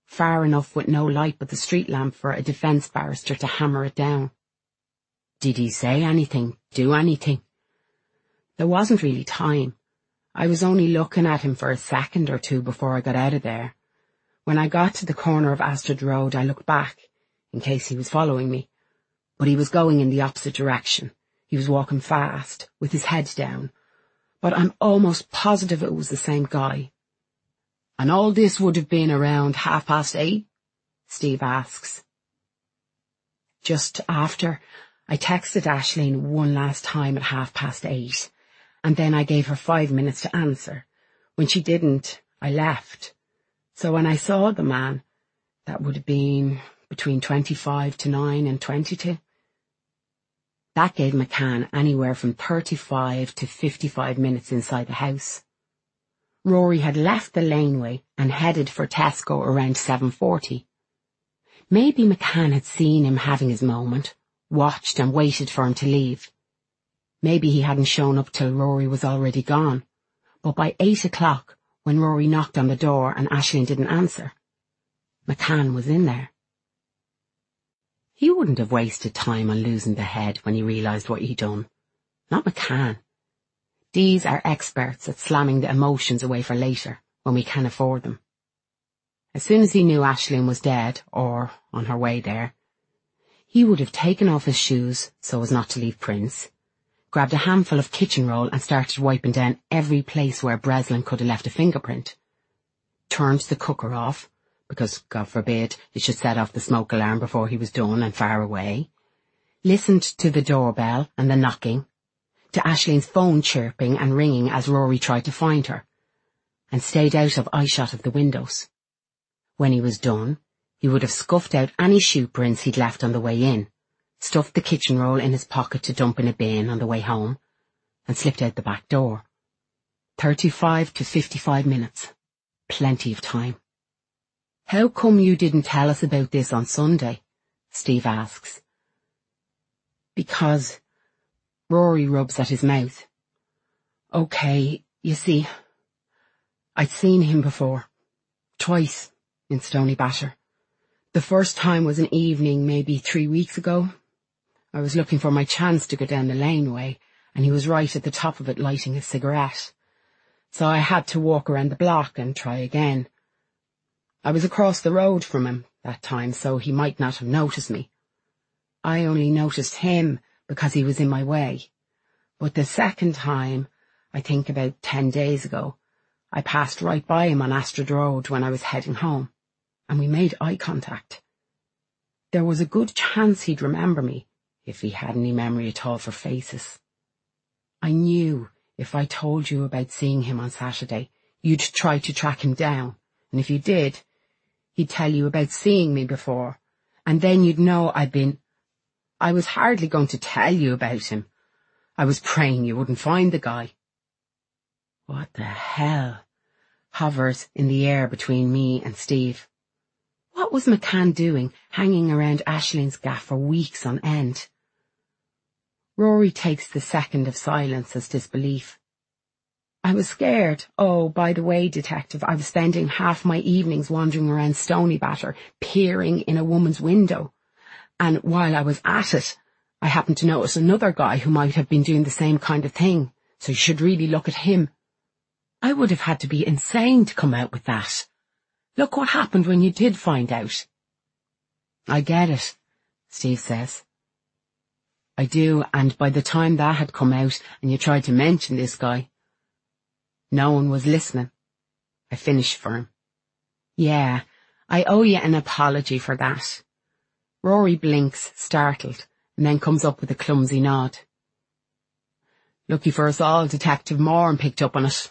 far enough with no light but the street lamp for a defence barrister to hammer it down. Did he say anything, do anything? There wasn't really time. I was only looking at him for a second or two before I got out of there. When I got to the corner of Astrid Road, I looked back, in case he was following me. But he was going in the opposite direction. He was walking fast, with his head down. But I'm almost positive it was the same guy. And all this would have been around 8:30? Steve asks. Just after, I texted Aisling one last time at 8:30, and then I gave her 5 minutes to answer. When she didn't, I left. So when I saw the man, that would have been between 9:25 and 22. That gave McCann anywhere from 35 to 55 minutes inside the house. Rory had left the laneway and headed for Tesco around 7:40. Maybe McCann had seen him having his moment, watched and waited for him to leave. Maybe he hadn't shown up till Rory was already gone. But by 8 o'clock, when Rory knocked on the door and Aisling didn't answer, McCann was in there. He wouldn't have wasted time on losing the head when he realised what he'd done. Not McCann. These are experts at slamming the emotions away for later, when we can afford them. As soon as he knew Aisling was dead, or on her way there, he would have taken off his shoes so as not to leave prints, grabbed a handful of kitchen roll and started wiping down every place where Breslin could have left a fingerprint, turned the cooker off, because, God forbid, it should set off the smoke alarm before he was done and far away, listened to the doorbell and the knocking, to Aisling's phone chirping and ringing as Rory tried to find her, and stayed out of eyeshot of the windows. When he was done, he would have scuffed out any shoe prints he'd left on the way in, stuffed the kitchen roll in his pocket to dump in a bin on the way home, and slipped out the back door. 35 to 55 minutes. Plenty of time. How come you didn't tell us about this on Sunday? Steve asks. Because Rory rubs at his mouth. Okay, you see, I'd seen him before. Twice, in Stony Batter. The first time was an evening maybe 3 weeks ago. I was looking for my chance to go down the laneway, and he was right at the top of it lighting a cigarette. So I had to walk around the block and try again. I was across the road from him that time, so he might not have noticed me. I only noticed him because he was in my way. But the second time, I think about 10 days ago, I passed right by him on Astrid Road when I was heading home, and we made eye contact. There was a good chance he'd remember me, if he had any memory at all for faces. I knew if I told you about seeing him on Saturday, you'd try to track him down, and if you did, he'd tell you about seeing me before, and then you'd know I was hardly going to tell you about him. I was praying you wouldn't find the guy. What the hell? Hovers in the air between me and Steve. What was McCann doing, hanging around Aisling's gaff for weeks on end? Rory takes the second of silence as disbelief. I was scared. Oh, by the way, Detective, I was spending half my evenings wandering around Stony Batter, peering in a woman's window. And while I was at it, I happened to notice another guy who might have been doing the same kind of thing, so you should really look at him. I would have had to be insane to come out with that. Look what happened when you did find out. I get it, Steve says. I do, and by the time that had come out and you tried to mention this guy, no one was listening. I finished for him. Yeah, I owe you an apology for that. Rory blinks, startled, and then comes up with a clumsy nod. Lucky for us all, Detective Moran picked up on it.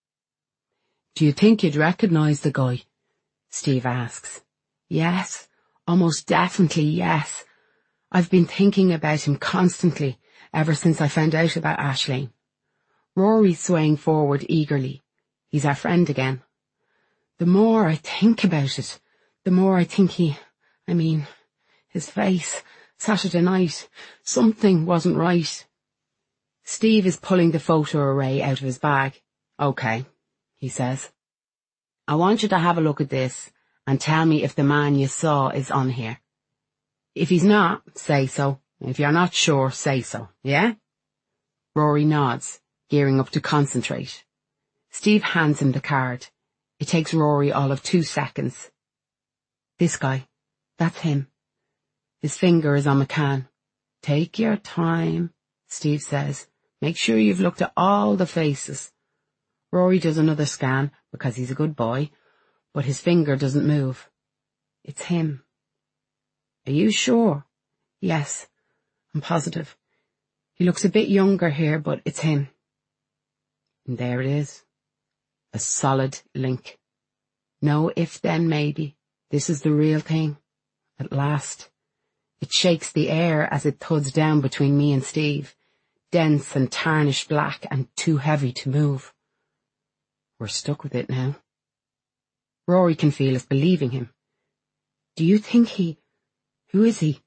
Do you think you'd recognise the guy? Steve asks. Yes, almost definitely yes. I've been thinking about him constantly ever since I found out about Aisling. Rory's swaying forward eagerly. He's our friend again. The more I think about it, the more I think his face, Saturday night, something wasn't right. Steve is pulling the photo array out of his bag. Okay, he says. I want you to have a look at this and tell me if the man you saw is on here. If he's not, say so. If you're not sure, say so, yeah? Rory nods, gearing up to concentrate. Steve hands him the card. It takes Rory all of 2 seconds. This guy, that's him. His finger is on McCann. Take your time, Steve says. Make sure you've looked at all the faces. Rory does another scan, because he's a good boy, but his finger doesn't move. It's him. Are you sure? Yes, I'm positive. He looks a bit younger here, but it's him. And there it is. A solid link. No if then maybe. This is the real thing. At last. It shakes the air as it thuds down between me and Steve. Dense and tarnished black and too heavy to move. We're stuck with it now. Rory can feel us believing him. Do you think who is he?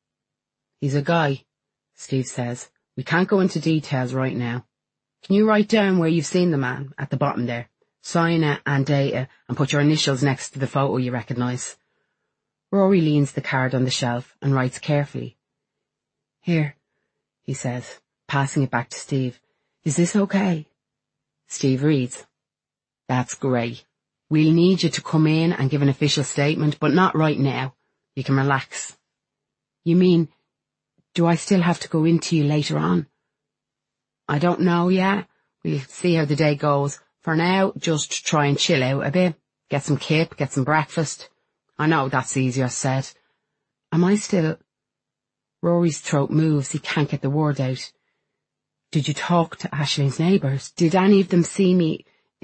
He's a guy, Steve says. We can't go into details right now. Can you write down where you've seen the man at the bottom there? Sign it and date it and put your initials next to the photo you recognise. Rory leans the card on the shelf and writes carefully. Here, he says, passing it back to Steve. Is this okay? Steve reads. That's great. We'll need you to come in and give an official statement, but not right now. You can relax. You mean, do I still have to go into you later on? I don't know yet. We'll see how the day goes. For now, just try and chill out a bit. Get some kip, get some breakfast. I know that's easier said. Am I still... Rory's throat moves. He can't get the word out. Did you talk to Aisling's neighbours? Did any of them see me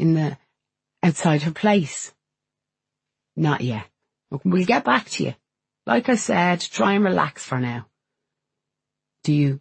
outside her place? Not yet. We'll get back to you. Like I said, try and relax for now. Do you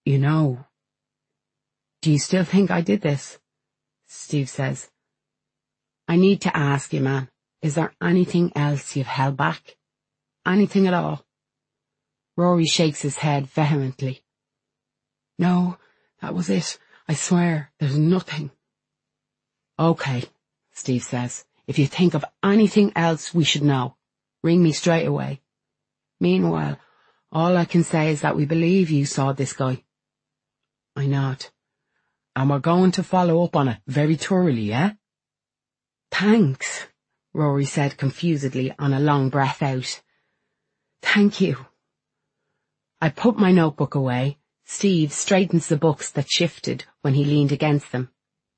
still think I did this? Steve says. I need to ask you, man. Is there anything else you've held back? Anything at all? Rory shakes his head vehemently. No, that was it. I swear, there's nothing. Okay, Steve says. If you think of anything else we should know, ring me straight away. Meanwhile, all I can say is that we believe you saw this guy. I nod. And we're going to follow up on it very thoroughly, yeah? Thanks, Rory said confusedly on a long breath out. Thank you. I put my notebook away. Steve straightens the books that shifted when he leaned against them.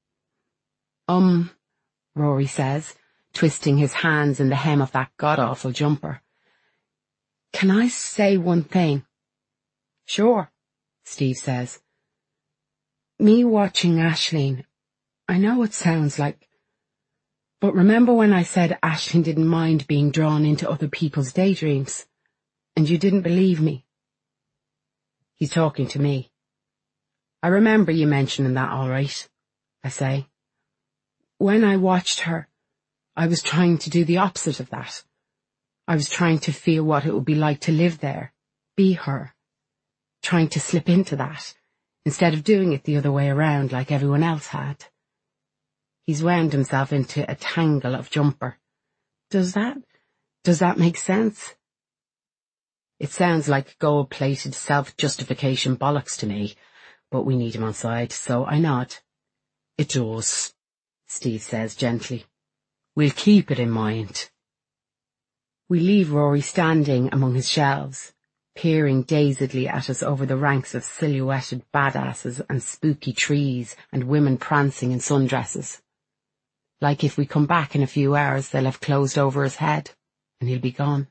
Rory says, twisting his hands in the hem of that god-awful jumper. Can I say one thing? Sure, Steve says. Me watching Aisling, I know it sounds like... But remember when I said Aisling didn't mind being drawn into other people's daydreams? And you didn't believe me? He's talking to me. I remember you mentioning that all right, I say. When I watched her, I was trying to do the opposite of that. I was trying to feel what it would be like to live there, be her. Trying to slip into that, instead of doing it the other way around like everyone else had. He's wound himself into a tangle of jumper. Does that make sense? It sounds like gold-plated self-justification bollocks to me, but we need him on side, so I nod. It does, Steve says gently. We'll keep it in mind. We leave Rory standing among his shelves, peering dazedly at us over the ranks of silhouetted badasses and spooky trees and women prancing in sundresses. Like if we come back in a few hours, they'll have closed over his head, and he'll be gone.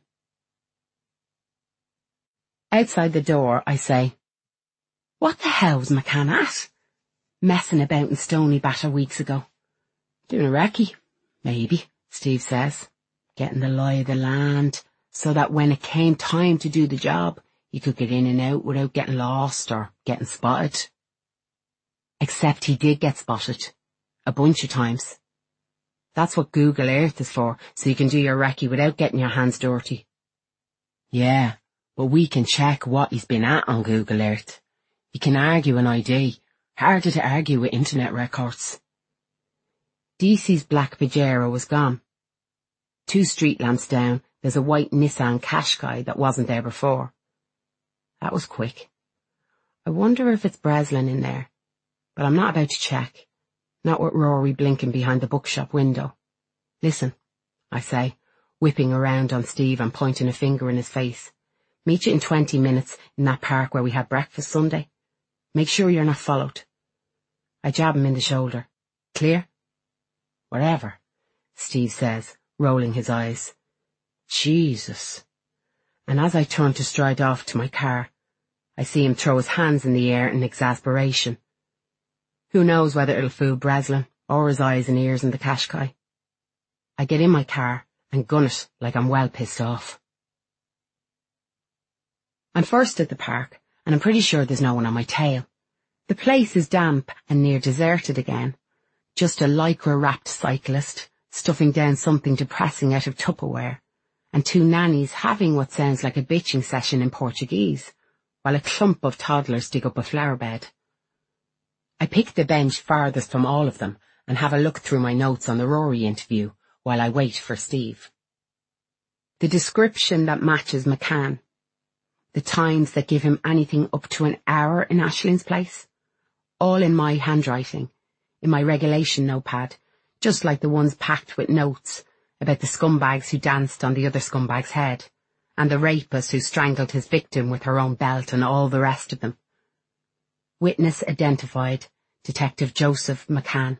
Outside the door, I say, What the hell was McCann at? Messing about in Stony Batter weeks ago. Doing a recce, maybe, Steve says. Getting the lie of the land, so that when it came time to do the job, he could get in and out without getting lost or getting spotted. Except he did get spotted. A bunch of times. That's what Google Earth is for, so you can do your recce without getting your hands dirty. Yeah, but we can check what he's been at on Google Earth. You can argue an ID. Harder to argue with internet records. DC's black Pajero was gone. 2 street lamps down, there's a white Nissan Qashqai that wasn't there before. That was quick. I wonder if it's Breslin in there, but I'm not about to check. Not with Rory blinking behind the bookshop window. Listen, I say, whipping around on Steve and pointing a finger in his face. Meet you in 20 minutes in that park where we had breakfast Sunday. Make sure you're not followed. I jab him in the shoulder. Clear? Whatever, Steve says, rolling his eyes. Jesus. And as I turn to stride off to my car, I see him throw his hands in the air in exasperation. Who knows whether it'll fool Breslin or his eyes and ears in the Qashqai. I get in my car and gun it like I'm well pissed off. I'm first at the park, and I'm pretty sure there's no one on my tail. The place is damp and near deserted again. Just a lycra-wrapped cyclist, stuffing down something depressing out of Tupperware, and 2 nannies having what sounds like a bitching session in Portuguese, while a clump of toddlers dig up a flower bed. I pick the bench farthest from all of them and have a look through my notes on the Rory interview while I wait for Steve. The description that matches McCann. The times that give him anything up to an hour in Aislinn's place. All in my handwriting, in my regulation notepad, just like the ones packed with notes about the scumbags who danced on the other scumbag's head, and the rapist who strangled his victim with her own belt and all the rest of them. Witness identified, Detective Joseph McCann.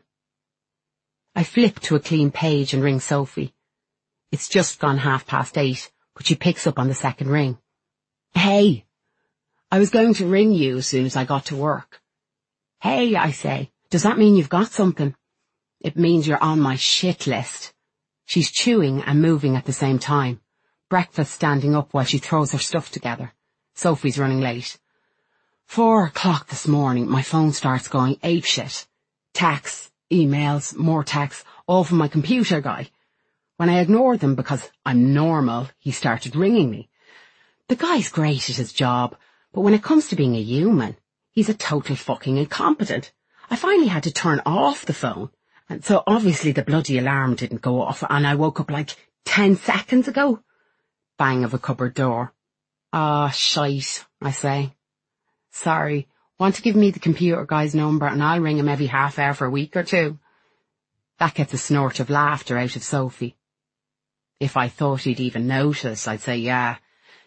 I flip to a clean page and ring Sophie. It's just gone 8:30, but she picks up on the second ring. Hey, I was going to ring you as soon as I got to work. Hey, I say, does that mean you've got something? It means you're on my shit list. She's chewing and moving at the same time. Breakfast standing up while she throws her stuff together. Sophie's running late. 4 o'clock this morning, my phone starts going apeshit. Texts, emails, more texts, all from my computer guy. When I ignore them because I'm normal, he started ringing me. The guy's great at his job, but when it comes to being a human, he's a total fucking incompetent. I finally had to turn off the phone, and so obviously the bloody alarm didn't go off, and I woke up like 10 seconds ago. Bang of a cupboard door. Ah, shite, I say. Sorry, want to give me the computer guy's number and I'll ring him every half hour for a week or 2. That gets a snort of laughter out of Sophie. If I thought he'd even notice, I'd say yeah.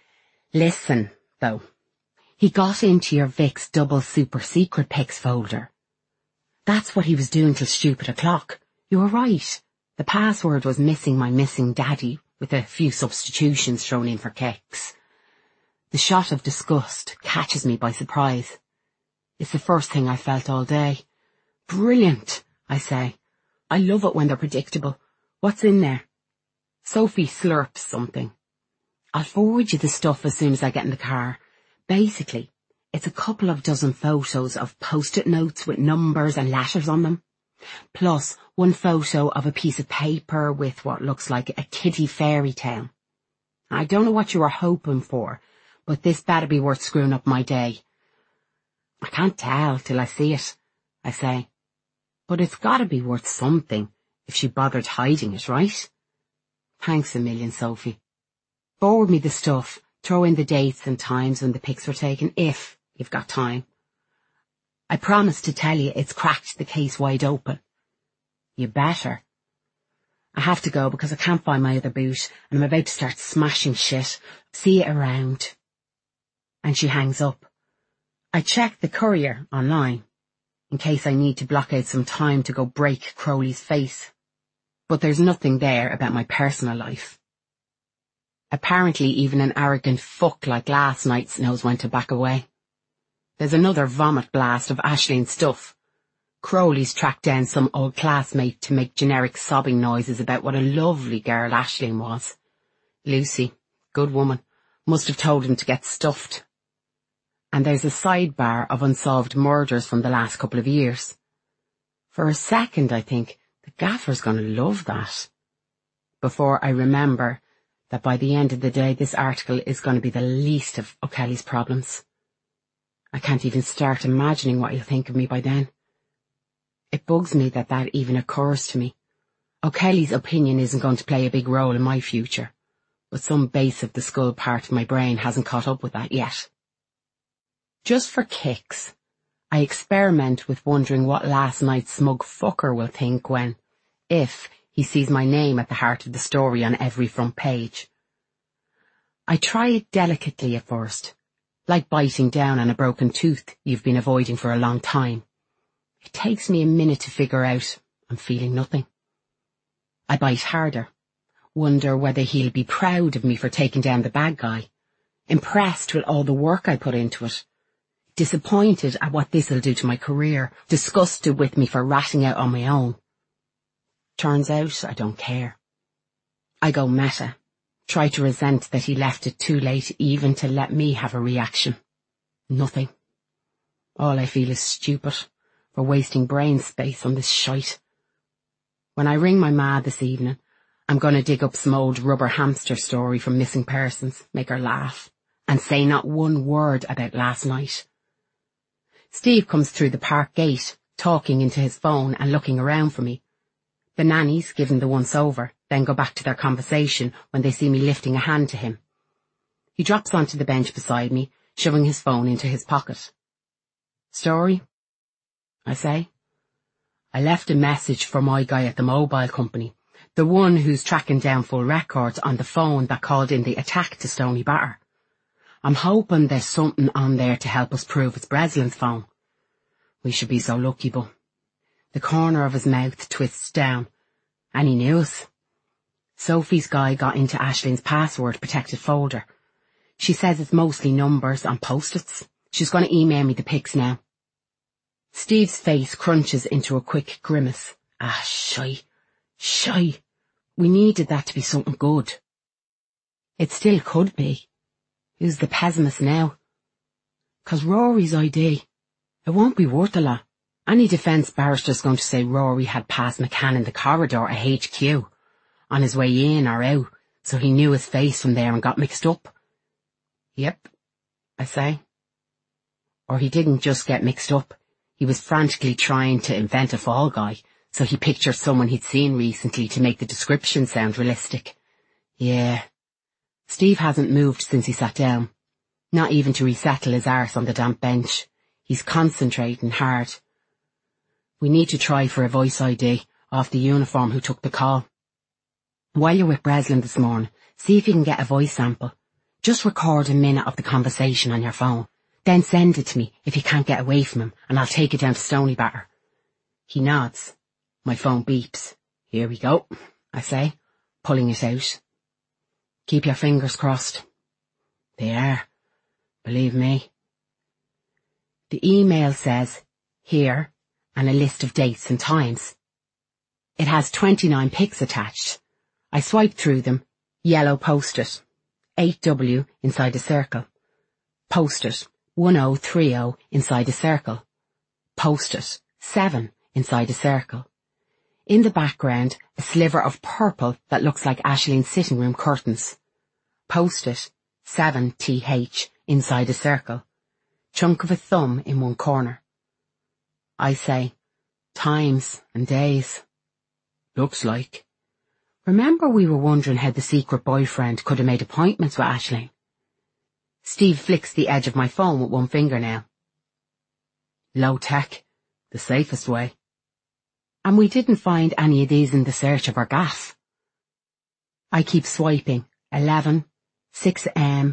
Listen, though. He got into your Vic's double super secret pics folder. That's what he was doing till stupid o'clock. You were right. The password was missing my missing daddy, with a few substitutions thrown in for kicks. The shot of disgust catches me by surprise. It's the first thing I felt all day. Brilliant, I say. I love it when they're predictable. What's in there? Sophie slurps something. I'll forward you the stuff as soon as I get in the car. Basically, it's a couple of dozen photos of post-it notes with numbers and letters on them. Plus 1 photo of a piece of paper with what looks like a kiddie fairy tale. I don't know what you were hoping for, but this better be worth screwing up my day. I can't tell till I see it, I say. But it's gotta be worth something, if she bothered hiding it, right? Thanks a million, Sophie. Forward me the stuff, throw in the dates and times when the pics were taken, if you've got time. I promise to tell you it's cracked the case wide open. You better. I have to go because I can't find my other boot and I'm about to start smashing shit. See you around. And she hangs up. I check the Courier online, in case I need to block out some time to go break Crowley's face. But there's nothing there about my personal life. Apparently even an arrogant fuck like last night's knows when to back away. There's another vomit blast of Aislinn's stuff. Crowley's tracked down some old classmate to make generic sobbing noises about what a lovely girl Aisling was. Lucy, good woman, must have told him to get stuffed. And there's a sidebar of unsolved murders from the last couple of years. For a second I think, the gaffer's going to love that. Before I remember that by the end of the day this article is going to be the least of O'Kelly's problems. I can't even start imagining what he'll think of me by then. It bugs me that even occurs to me. O'Kelly's opinion isn't going to play a big role in my future, but some base of the skull part of my brain hasn't caught up with that yet. Just for kicks, I experiment with wondering what last night's smug fucker will think when, if, he sees my name at the heart of the story on every front page. I try it delicately at first, like biting down on a broken tooth you've been avoiding for a long time. It takes me a minute to figure out I'm feeling nothing. I bite harder, wonder whether he'll be proud of me for taking down the bad guy, impressed with all the work I put into it, disappointed at what this'll do to my career, disgusted with me for ratting out on my own. Turns out I don't care. I go meta, try to resent that he left it too late even to let me have a reaction. Nothing. All I feel is stupid for wasting brain space on this shite. When I ring my ma this evening, I'm going to dig up some old rubber hamster story from Missing Persons, make her laugh, and say not one word about last night. Steve comes through the park gate, talking into his phone and looking around for me. The nannies, given the once-over, then go back to their conversation when they see me lifting a hand to him. He drops onto the bench beside me, shoving his phone into his pocket. Story? I say. I left a message for my guy at the mobile company, the one who's tracking down full records on the phone that called in the attack to Stony Batter. I'm hoping there's something on there to help us prove it's Breslin's phone. We should be so lucky, but the corner of his mouth twists down. Any news? Sophie's guy got into Aislinn's password-protected folder. She says it's mostly numbers on post-its. She's going to email me the pics now. Steve's face crunches into a quick grimace. Ah, shy. We needed that to be something good. It still could be. Who's the pessimist now? 'Cause Rory's ID. It won't be worth a lot. Any defence barrister's going to say Rory had passed McCann in the corridor at HQ, on his way in or out, so he knew his face from there and got mixed up. Yep, I say. Or he didn't just get mixed up. He was frantically trying to invent a fall guy, so he pictured someone he'd seen recently to make the description sound realistic. Yeah. Steve hasn't moved since he sat down. Not even to resettle his arse on the damp bench. He's concentrating hard. We need to try for a voice ID off the uniform who took the call. While you're with Breslin this morning, see if you can get a voice sample. Just record a minute of the conversation on your phone. Then send it to me if you can't get away from him, and I'll take it down to Stony Batter. He nods. My phone beeps. Here we go, I say, pulling it out. Keep your fingers crossed. They are. Believe me. The email says, here, and a list of dates and times. It has 29 pics attached. I swipe through them. Yellow post-it. 8W inside a circle. Post-it. 1030 inside a circle. Post-it. 7 inside a circle. In the background, a sliver of purple that looks like Aislinn's sitting room curtains. Post-it. 7TH inside a circle. Chunk of a thumb in one corner. I say, times and days. Looks like. Remember we were wondering how the secret boyfriend could have made appointments with Aisling? Steve flicks the edge of my phone with one finger now. Low tech. The safest way. And we didn't find any of these in the search of our gaff. I keep swiping. 11, 6M,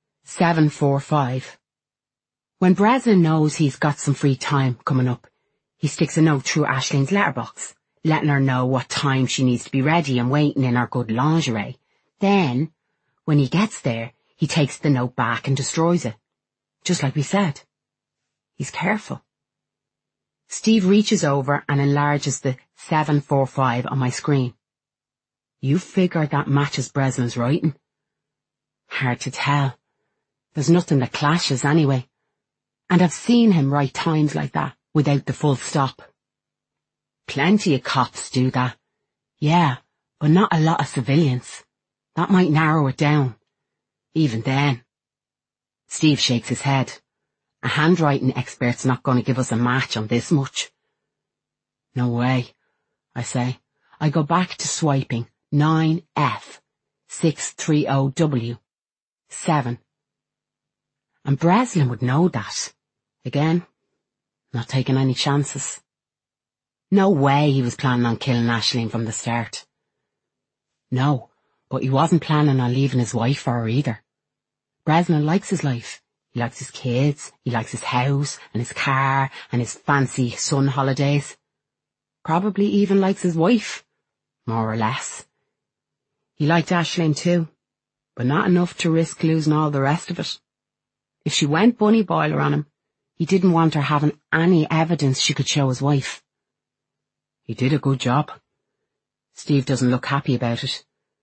745. When Breslin knows he's got some free time coming up, he sticks a note through Aislinn's letterbox, letting her know what time she needs to be ready and waiting in her good lingerie. Then, when he gets there, he takes the note back and destroys it. Just like we said. He's careful. Steve reaches over and enlarges the 745 on my screen. You figure that matches Breslin's writing? Hard to tell. There's nothing that clashes anyway. And I've seen him write times like that, without the full stop. Plenty of cops do that. Yeah, but not a lot of civilians. That might narrow it down. Even then. Steve shakes his head. A handwriting expert's not going to give us a match on this much. No way, I say. I go back to swiping 9F 630W 7. And Breslin would know that. Again, not taking any chances. No way he was planning on killing Aisling from the start. No, but he wasn't planning on leaving his wife for her either. Breslin likes his life. He likes his kids, he likes his house and his car and his fancy sun holidays. Probably even likes his wife, more or less. He liked Aisling too, but not enough to risk losing all the rest of it. If she went bunny boiler on him, he didn't want her having any evidence she could show his wife. He did a good job. Steve doesn't look happy about it.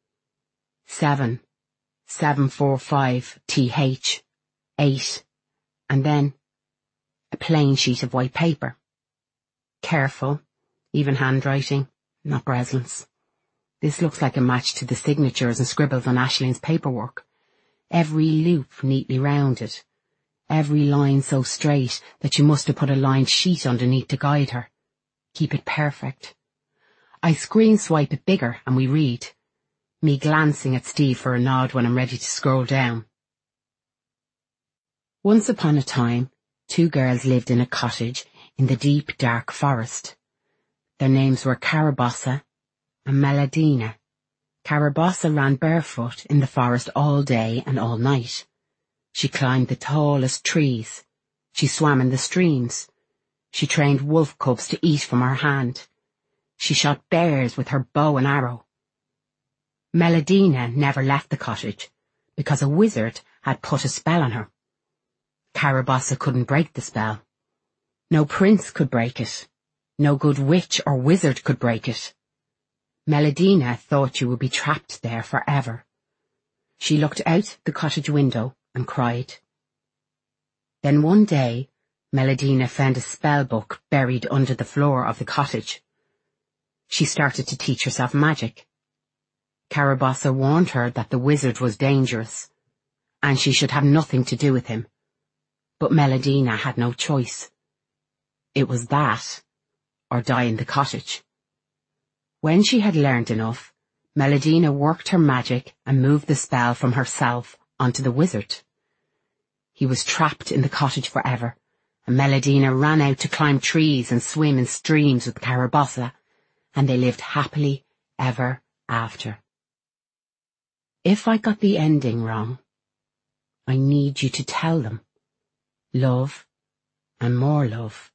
745TH 8, and then a plain sheet of white paper. Careful, even handwriting, not Breslin's. This looks like a match to the signatures and scribbles on Aisling's paperwork. Every loop neatly rounded. Every line so straight that you must have put a lined sheet underneath to guide her. Keep it perfect. I screen swipe it bigger and we read, me glancing at Steve for a nod when I'm ready to scroll down. Once upon a time, 2 girls lived in a cottage in the deep, dark forest. Their names were Carabossa and Meladina. Carabossa ran barefoot in the forest all day and all night. She climbed the tallest trees. She swam in the streams. She trained wolf cubs to eat from her hand. She shot bears with her bow and arrow. Meladina never left the cottage because a wizard had put a spell on her. Carabossa couldn't break the spell. No prince could break it. No good witch or wizard could break it. Meladina thought she would be trapped there forever. She looked out the cottage window and cried. Then one day, Meladina found a spell book buried under the floor of the cottage. She started to teach herself magic. Carabossa warned her that the wizard was dangerous, and she should have nothing to do with him. But Meladina had no choice. It was that, or die in the cottage. When she had learned enough, Meladina worked her magic and moved the spell from herself onto the wizard. He was trapped in the cottage forever, and Meladina ran out to climb trees and swim in streams with Carabossa, and they lived happily ever after. If I got the ending wrong, I need you to tell them. Love and more love.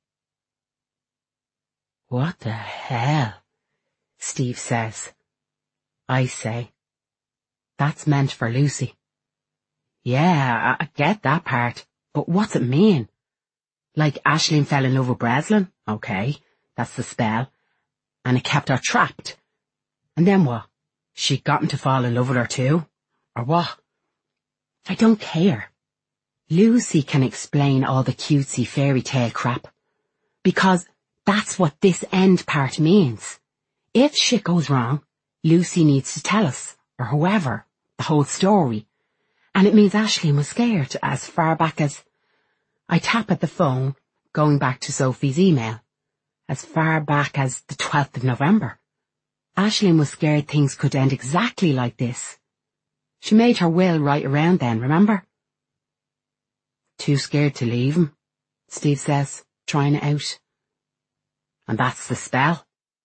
What the hell? Steve says. I say, that's meant for Lucy. Yeah, I get that part, but what's it mean? Like Aisling fell in love with Breslin? Okay, that's the spell. And it kept her trapped. And then what? She got him to fall in love with her too? Or what? I don't care. Lucy can explain all the cutesy fairy tale crap. Because that's what this end part means. If shit goes wrong, Lucy needs to tell us, or whoever, the whole story. And it means Aisling was scared as far back as... I tap at the phone, going back to Sophie's email. As far back as the 12th of November. Aisling was scared things could end exactly like this. She made her will right around then, remember? Too scared to leave him, Steve says, trying it out. And that's the spell.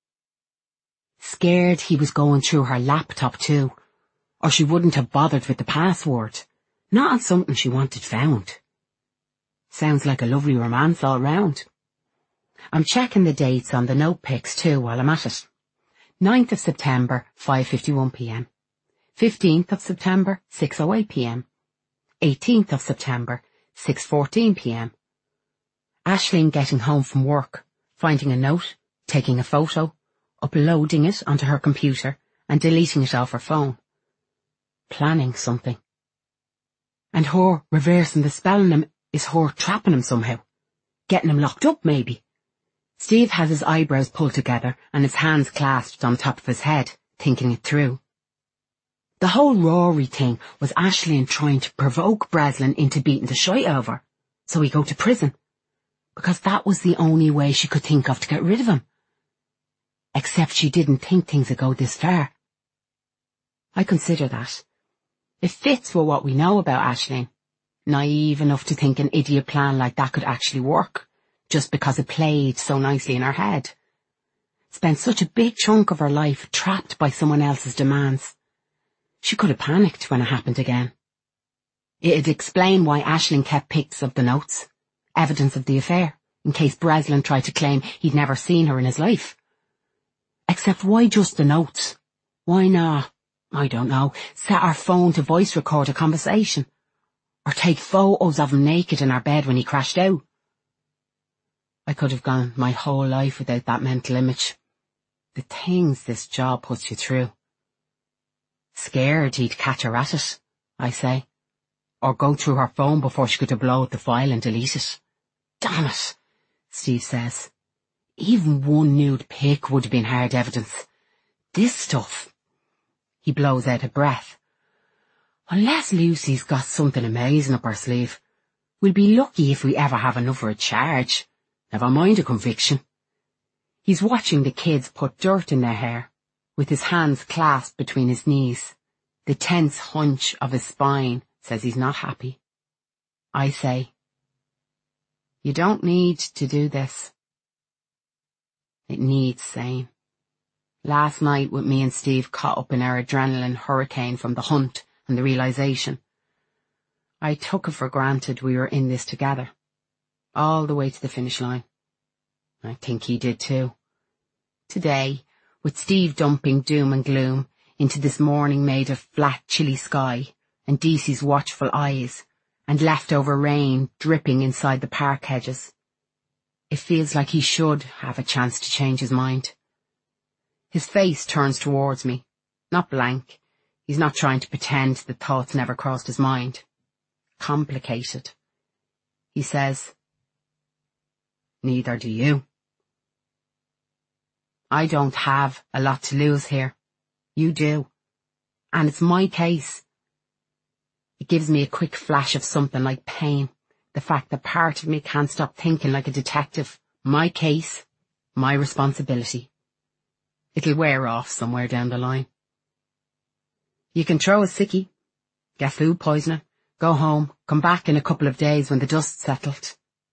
Scared he was going through her laptop too, or she wouldn't have bothered with the password. Not on something she wanted found. Sounds like a lovely romance all round. I'm checking the dates on the note picks too while I'm at it. 9th of September, 5:51 p.m. 15th of September, 6:08 p.m. 18th of September, 6:14 p.m. Aisling getting home from work, finding a note, taking a photo, uploading it onto her computer and deleting it off her phone. Planning something. And her reversing the spell on him is her trapping him somehow. Getting him locked up, maybe. Steve has his eyebrows pulled together and his hands clasped on top of his head, thinking it through. The whole Rory thing was Aisling trying to provoke Breslin into beating the shite out of her, so he'd go to prison. Because that was the only way she could think of to get rid of him. except she didn't think things would go this far. I consider that. It fits with what we know about Aisling. Naive enough to think an idiot plan like that could actually work, just because it played so nicely in her head. Spent such a big chunk of her life trapped by someone else's demands. She could have panicked when it happened again. It'd explain why Aisling kept pics of the notes, evidence of the affair, in case Breslin tried to claim he'd never seen her in his life. Except why just the notes? Why not, I don't know, set our phone to voice record a conversation? Or take photos of him naked in our bed when he crashed out? I could have gone my whole life without that mental image. The things this job puts you through. Scared he'd catch her at it, I say. Or go through her phone before she could upload the file and delete it. Damn it, Steve says. Even one nude pic would have been hard evidence. This stuff. He blows out a breath. Unless Lucy's got something amazing up her sleeve, we'll be lucky if we ever have another charge. Never mind a conviction. He's watching the kids put dirt in their hair, with his hands clasped between his knees. The tense hunch of his spine says he's not happy. I say, you don't need to do this. It needs saying. Last night with me and Steve caught up in our adrenaline hurricane from the hunt and the realization. I took it for granted we were in this together, all the way to the finish line. I think he did too. Today, with Steve dumping doom and gloom into this morning made of flat, chilly sky and Deasy's watchful eyes and leftover rain dripping inside the park hedges, it feels like he should have a chance to change his mind. His face turns towards me, not blank. He's not trying to pretend the thoughts never crossed his mind. Complicated. He says, neither do you. I don't have a lot to lose here. You do. And it's my case. It gives me a quick flash of something like pain. The fact that part of me can't stop thinking like a detective. My case, my responsibility. It'll wear off somewhere down the line. You can throw a sickie, get food poisoning, go home, come back in a couple of days when the dust's settled.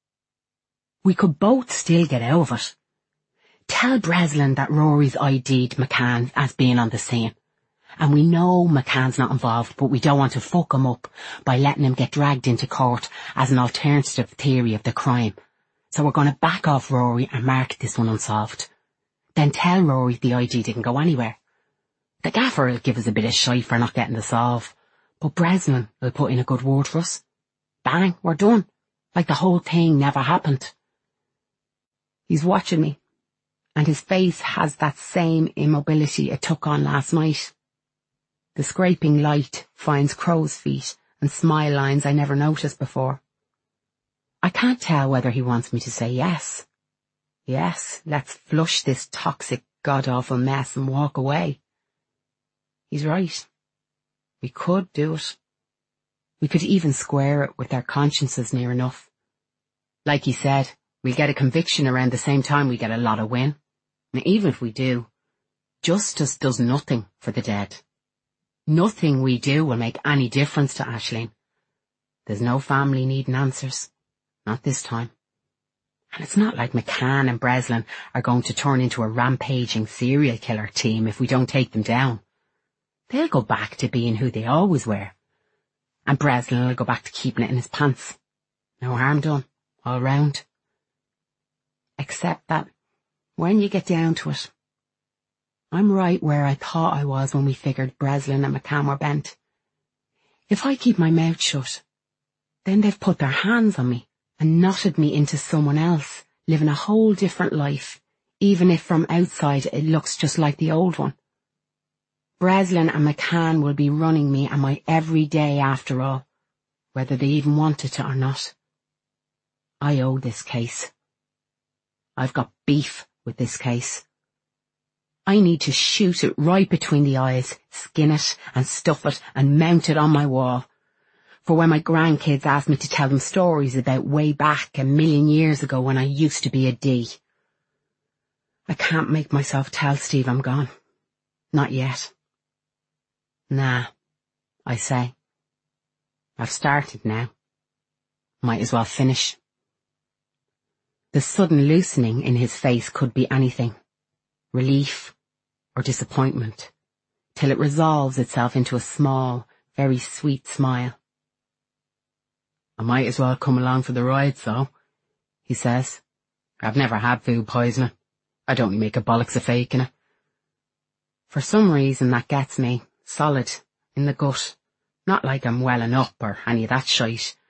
We could both still get out of it. Tell Breslin that Rory's ID'd McCann as being on the scene. And we know McCann's not involved, but we don't want to fuck him up by letting him get dragged into court as an alternative theory of the crime. So we're going to back off Rory and mark this one unsolved. Then tell Rory the ID didn't go anywhere. The gaffer will give us a bit of shite for not getting the solve, but Breslin will put in a good word for us. Bang, we're done. Like the whole thing never happened. He's watching me, and his face has that same immobility it took on last night. The scraping light finds crow's feet and smile lines I never noticed before. I can't tell whether he wants me to say yes. Yes, let's flush this toxic, god-awful mess and walk away. He's right. We could do it. We could even square it with our consciences near enough. Like he said, we'll get a conviction around the same time we get a lot of win. And even if we do, justice does nothing for the dead. Nothing we do will make any difference to Aisling. There's no family needing answers. Not this time. And it's not like McCann and Breslin are going to turn into a rampaging serial killer team if we don't take them down. They'll go back to being who they always were. And Breslin will go back to keeping it in his pants. No harm done, all round. Except that, when you get down to it, I'm right where I thought I was when we figured Breslin and McCann were bent. If I keep my mouth shut, then they've put their hands on me and knotted me into someone else, living a whole different life, even if from outside it looks just like the old one. Breslin and McCann will be running me and my every day after all, whether they even wanted to or not. I owe this case. I've got beef with this case. I need to shoot it right between the eyes, skin it and stuff it and mount it on my wall. For when my grandkids ask me to tell them stories about way back 1,000,000 years ago when I used to be a D. I can't make myself tell Steve I'm gone. Not yet. Nah, I say. I've started now. Might as well finish. The sudden loosening in his face could be anything. Relief or disappointment, till it resolves itself into a small, very sweet smile. I might as well come along for the ride, though, he says. I've never had food poisoning. I'd only make a bollocks of faking it. For some reason that gets me, solid, in the gut. Not like I'm welling up or any of that shite,